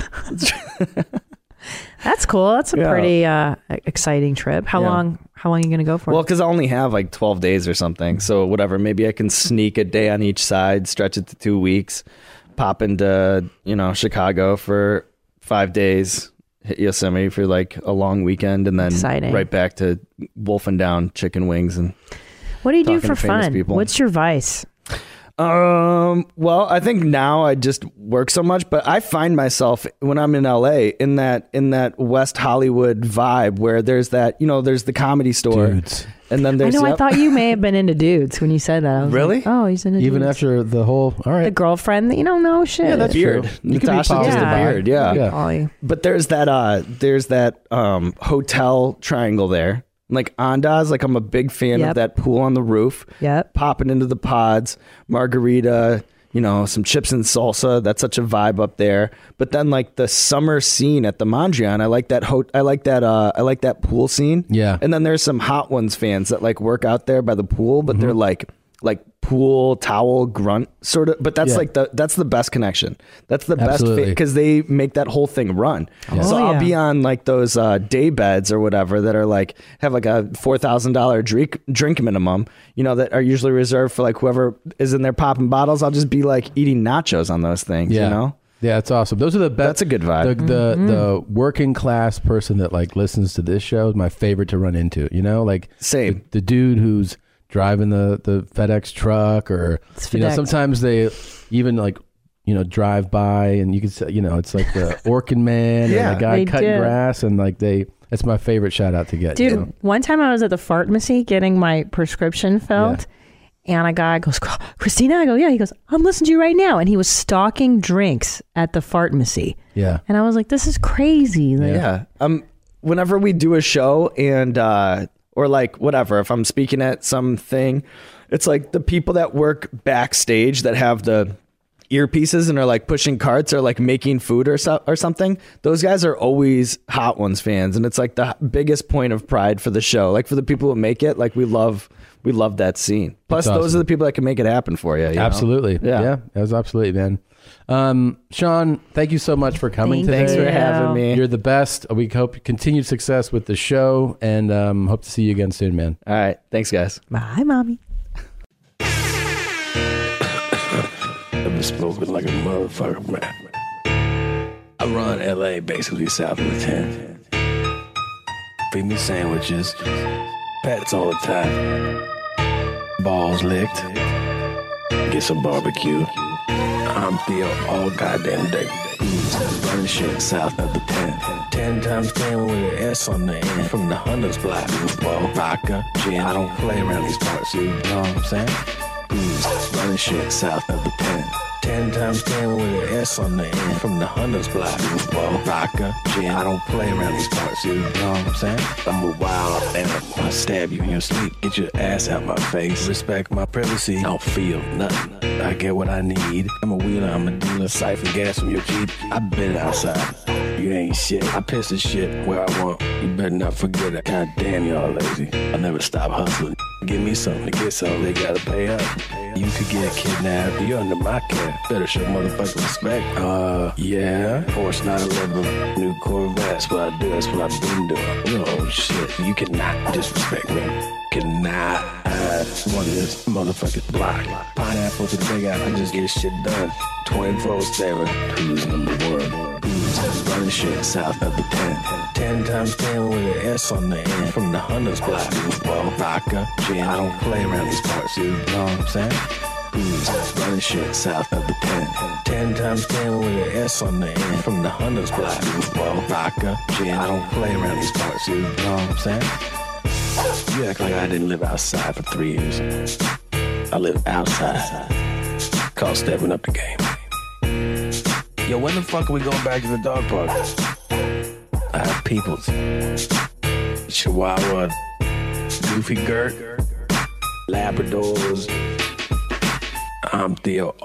That's cool. That's a Yeah. pretty uh, exciting trip. How Yeah. long? How long are you gonna go for? Well, because I only have like twelve days or something. So whatever, maybe I can sneak a day on each side, stretch it to two weeks, pop into, you know, Chicago for five days, hit Yosemite for like a long weekend, and then Exciting. right back to wolfing down chicken wings. And What do you do talking for to famous fun? people. What's your vice? Um, well, I think now I just work so much, but I find myself when I'm in L A in that in that West Hollywood vibe where there's that, you know, there's the Comedy Store, Dudes. and then I there's know. I yep. thought you may have been into dudes when you said that. I was Really? Like, oh, he's into Even dudes. after the whole, all right. the girlfriend that you don't know shit. Yeah, that's beard. true. You could be Natasha positive just a about it. beard, yeah. Yeah. Ollie. But there's that uh there's that um hotel triangle there. Like Andaz, like I'm a big fan Yep. of that pool on the roof. Yep. Popping into the pods, margarita, you know, some chips and salsa. That's such a vibe up there. But then like the summer scene at the Mondrian, I like that ho- I like that uh I like that pool scene. Yeah. And then there's some Hot Ones fans that like work out there by the pool, but Mm-hmm. they're like like pool towel grunt sort of, but that's Yeah. like the that's the best connection. That's the Absolutely. best because they make that whole thing run. Yeah. So Oh, I'll yeah. be on like those uh, day beds or whatever that are like have like a four thousand dollar drink drink minimum. You know, that are usually reserved for like whoever is in there popping bottles. I'll just be like eating nachos on those things. Yeah. You know, Yeah, it's awesome. Those are the best. That's a good vibe. The the, Mm-hmm. the working class person that like listens to this show is my favorite to run into. You know, like Same. the, the dude who's driving the the FedEx truck, or It's you know, FedEx. sometimes they even like you know drive by and you can say, you know, it's like the Orkin man Yeah. and the guy They cutting do. grass, and like they. That's my favorite shout out to get. Dude, you know? one time I was at the pharmacy getting my prescription filled, and a guy goes, Christina? I go, yeah. He goes, I'm listening to you right now. And he was stocking drinks at the pharmacy. Yeah. And I was like, this is crazy. Like, Yeah. Um, whenever we do a show and, uh, or like whatever, if I'm speaking at something, it's like the people that work backstage that have the earpieces and are like pushing carts or like making food or so, or something. Those guys are always Hot Ones fans. And it's like the biggest point of pride for the show. Like for the people who make it, like we love, we love that scene. Plus That's those awesome. are the people that can make it happen for you. you know? Absolutely. Yeah. Yeah. That was absolutely, man. Um, Sean, thank you so much for coming Thank today. Thanks for having me. You're the best. We hope continued success with the show, and um, hope to see you again soon, man. All right. Thanks, guys. Bye, mommy. I've been smoking like a motherfucker, man. I run L A, basically south of the ten. Feed me sandwiches, pats all the time, balls licked, get some barbecue. I'm Theo all goddamn day. Running shit south of the ten. Ten times ten with an S on the end. From the hunters block. Ball, vodka, gin. I don't play around these parts, you know what I'm saying? Mm, running shit south of the pen. Ten times ten with an S on the end. From the hunters block. Ball, vodka, gin. I don't play around these parts, you know what I'm saying? I'm a wild animal. I stab you in your sleep. Get your ass out my face. Respect my privacy. I don't feel nothing. I get what I need. I'm a wheeler, I'm a dealer. Siphon gas from your Jeep. I've been outside. You ain't shit. I piss the shit where I want. You better not forget it. God damn, y'all lazy. I never stop hustling. Give me something to get something. They gotta pay up. You could get kidnapped. You're under my care. Better show motherfucking respect. Uh, yeah. Porsche nine eleven, new Corvette. That's what I do. That's what I've been doing. Oh shit. You cannot disrespect me. Cannot. I run this motherfucking block. Pineapple to the big eye. I just get shit done. twenty-four seven. Who's number one? Who's running shit south of the pen? Ten times ten with an S on the end. From the hunters block. Ball, vodka, gin. I don't play around these parts, you know what I'm saying? Who's running shit south of the pen? Ten times ten with an S on the end. From the hunters block. Ball, vodka, gin. I don't play around these parts, you know what I'm saying? You act like I didn't live outside for three years. I live outside. Called stepping up the game. Yo, when the fuck are we going back to the dog park? I have peoples. Chihuahua, Goofy Gert, Labradors. I'm Theo